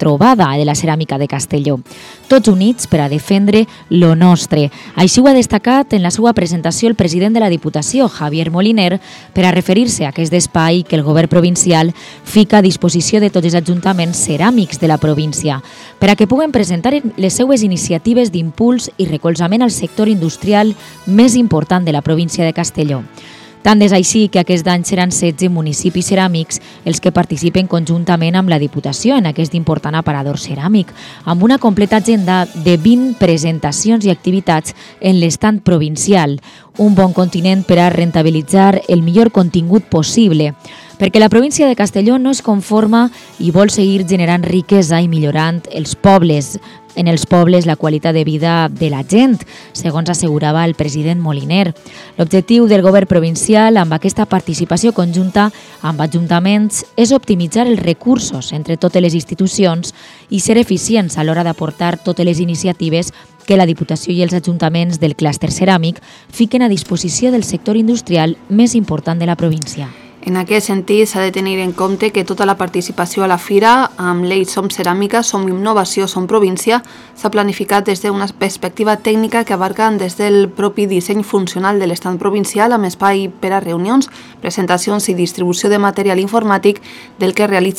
viva de la ceràmica de Castelló. Tots units per a defendre lo nostre. Així ho ha destacat en la seva presentació el president de la Diputació, Javier Moliner, per a referir-se a aquest espai que el govern provincial fica a disposició de tots els ajuntaments ceràmics de la província, per a que puguen presentar les seues iniciatives d'impuls i recolzament al sector industrial més important de la província de Castelló. Tant és així que aquest any seran 16 municipis ceràmics els que participen conjuntament amb la Diputació en aquest important aparador ceràmic, amb una completa agenda de 20 presentacions i activitats en l'estat provincial, un bon continent per a rentabilitzar el millor contingut possible, perquè la província de Castelló no es conforma i vol seguir generant riquesa i millorant en els pobles la qualitat de vida de la gent, segons assegurava el president Moliner. L'objectiu del govern provincial amb aquesta participació conjunta amb ajuntaments és optimitzar els recursos entre totes les institucions i ser eficients a l'hora d'aportar totes les iniciatives que la Diputació i els ajuntaments del clúster ceràmic fiquen a disposició del sector industrial més important de la província. En aquest sentit, s'ha de tenir en compte que tota la participació a la fira amb l'eix Som Ceràmica, Som Innovació, Som Província s'ha planificat des d'una perspectiva tècnica que abarca des del propi disseny funcional de l'estat provincial amb espai per a reunions, presentacions i distribució de material informàtic del que realitza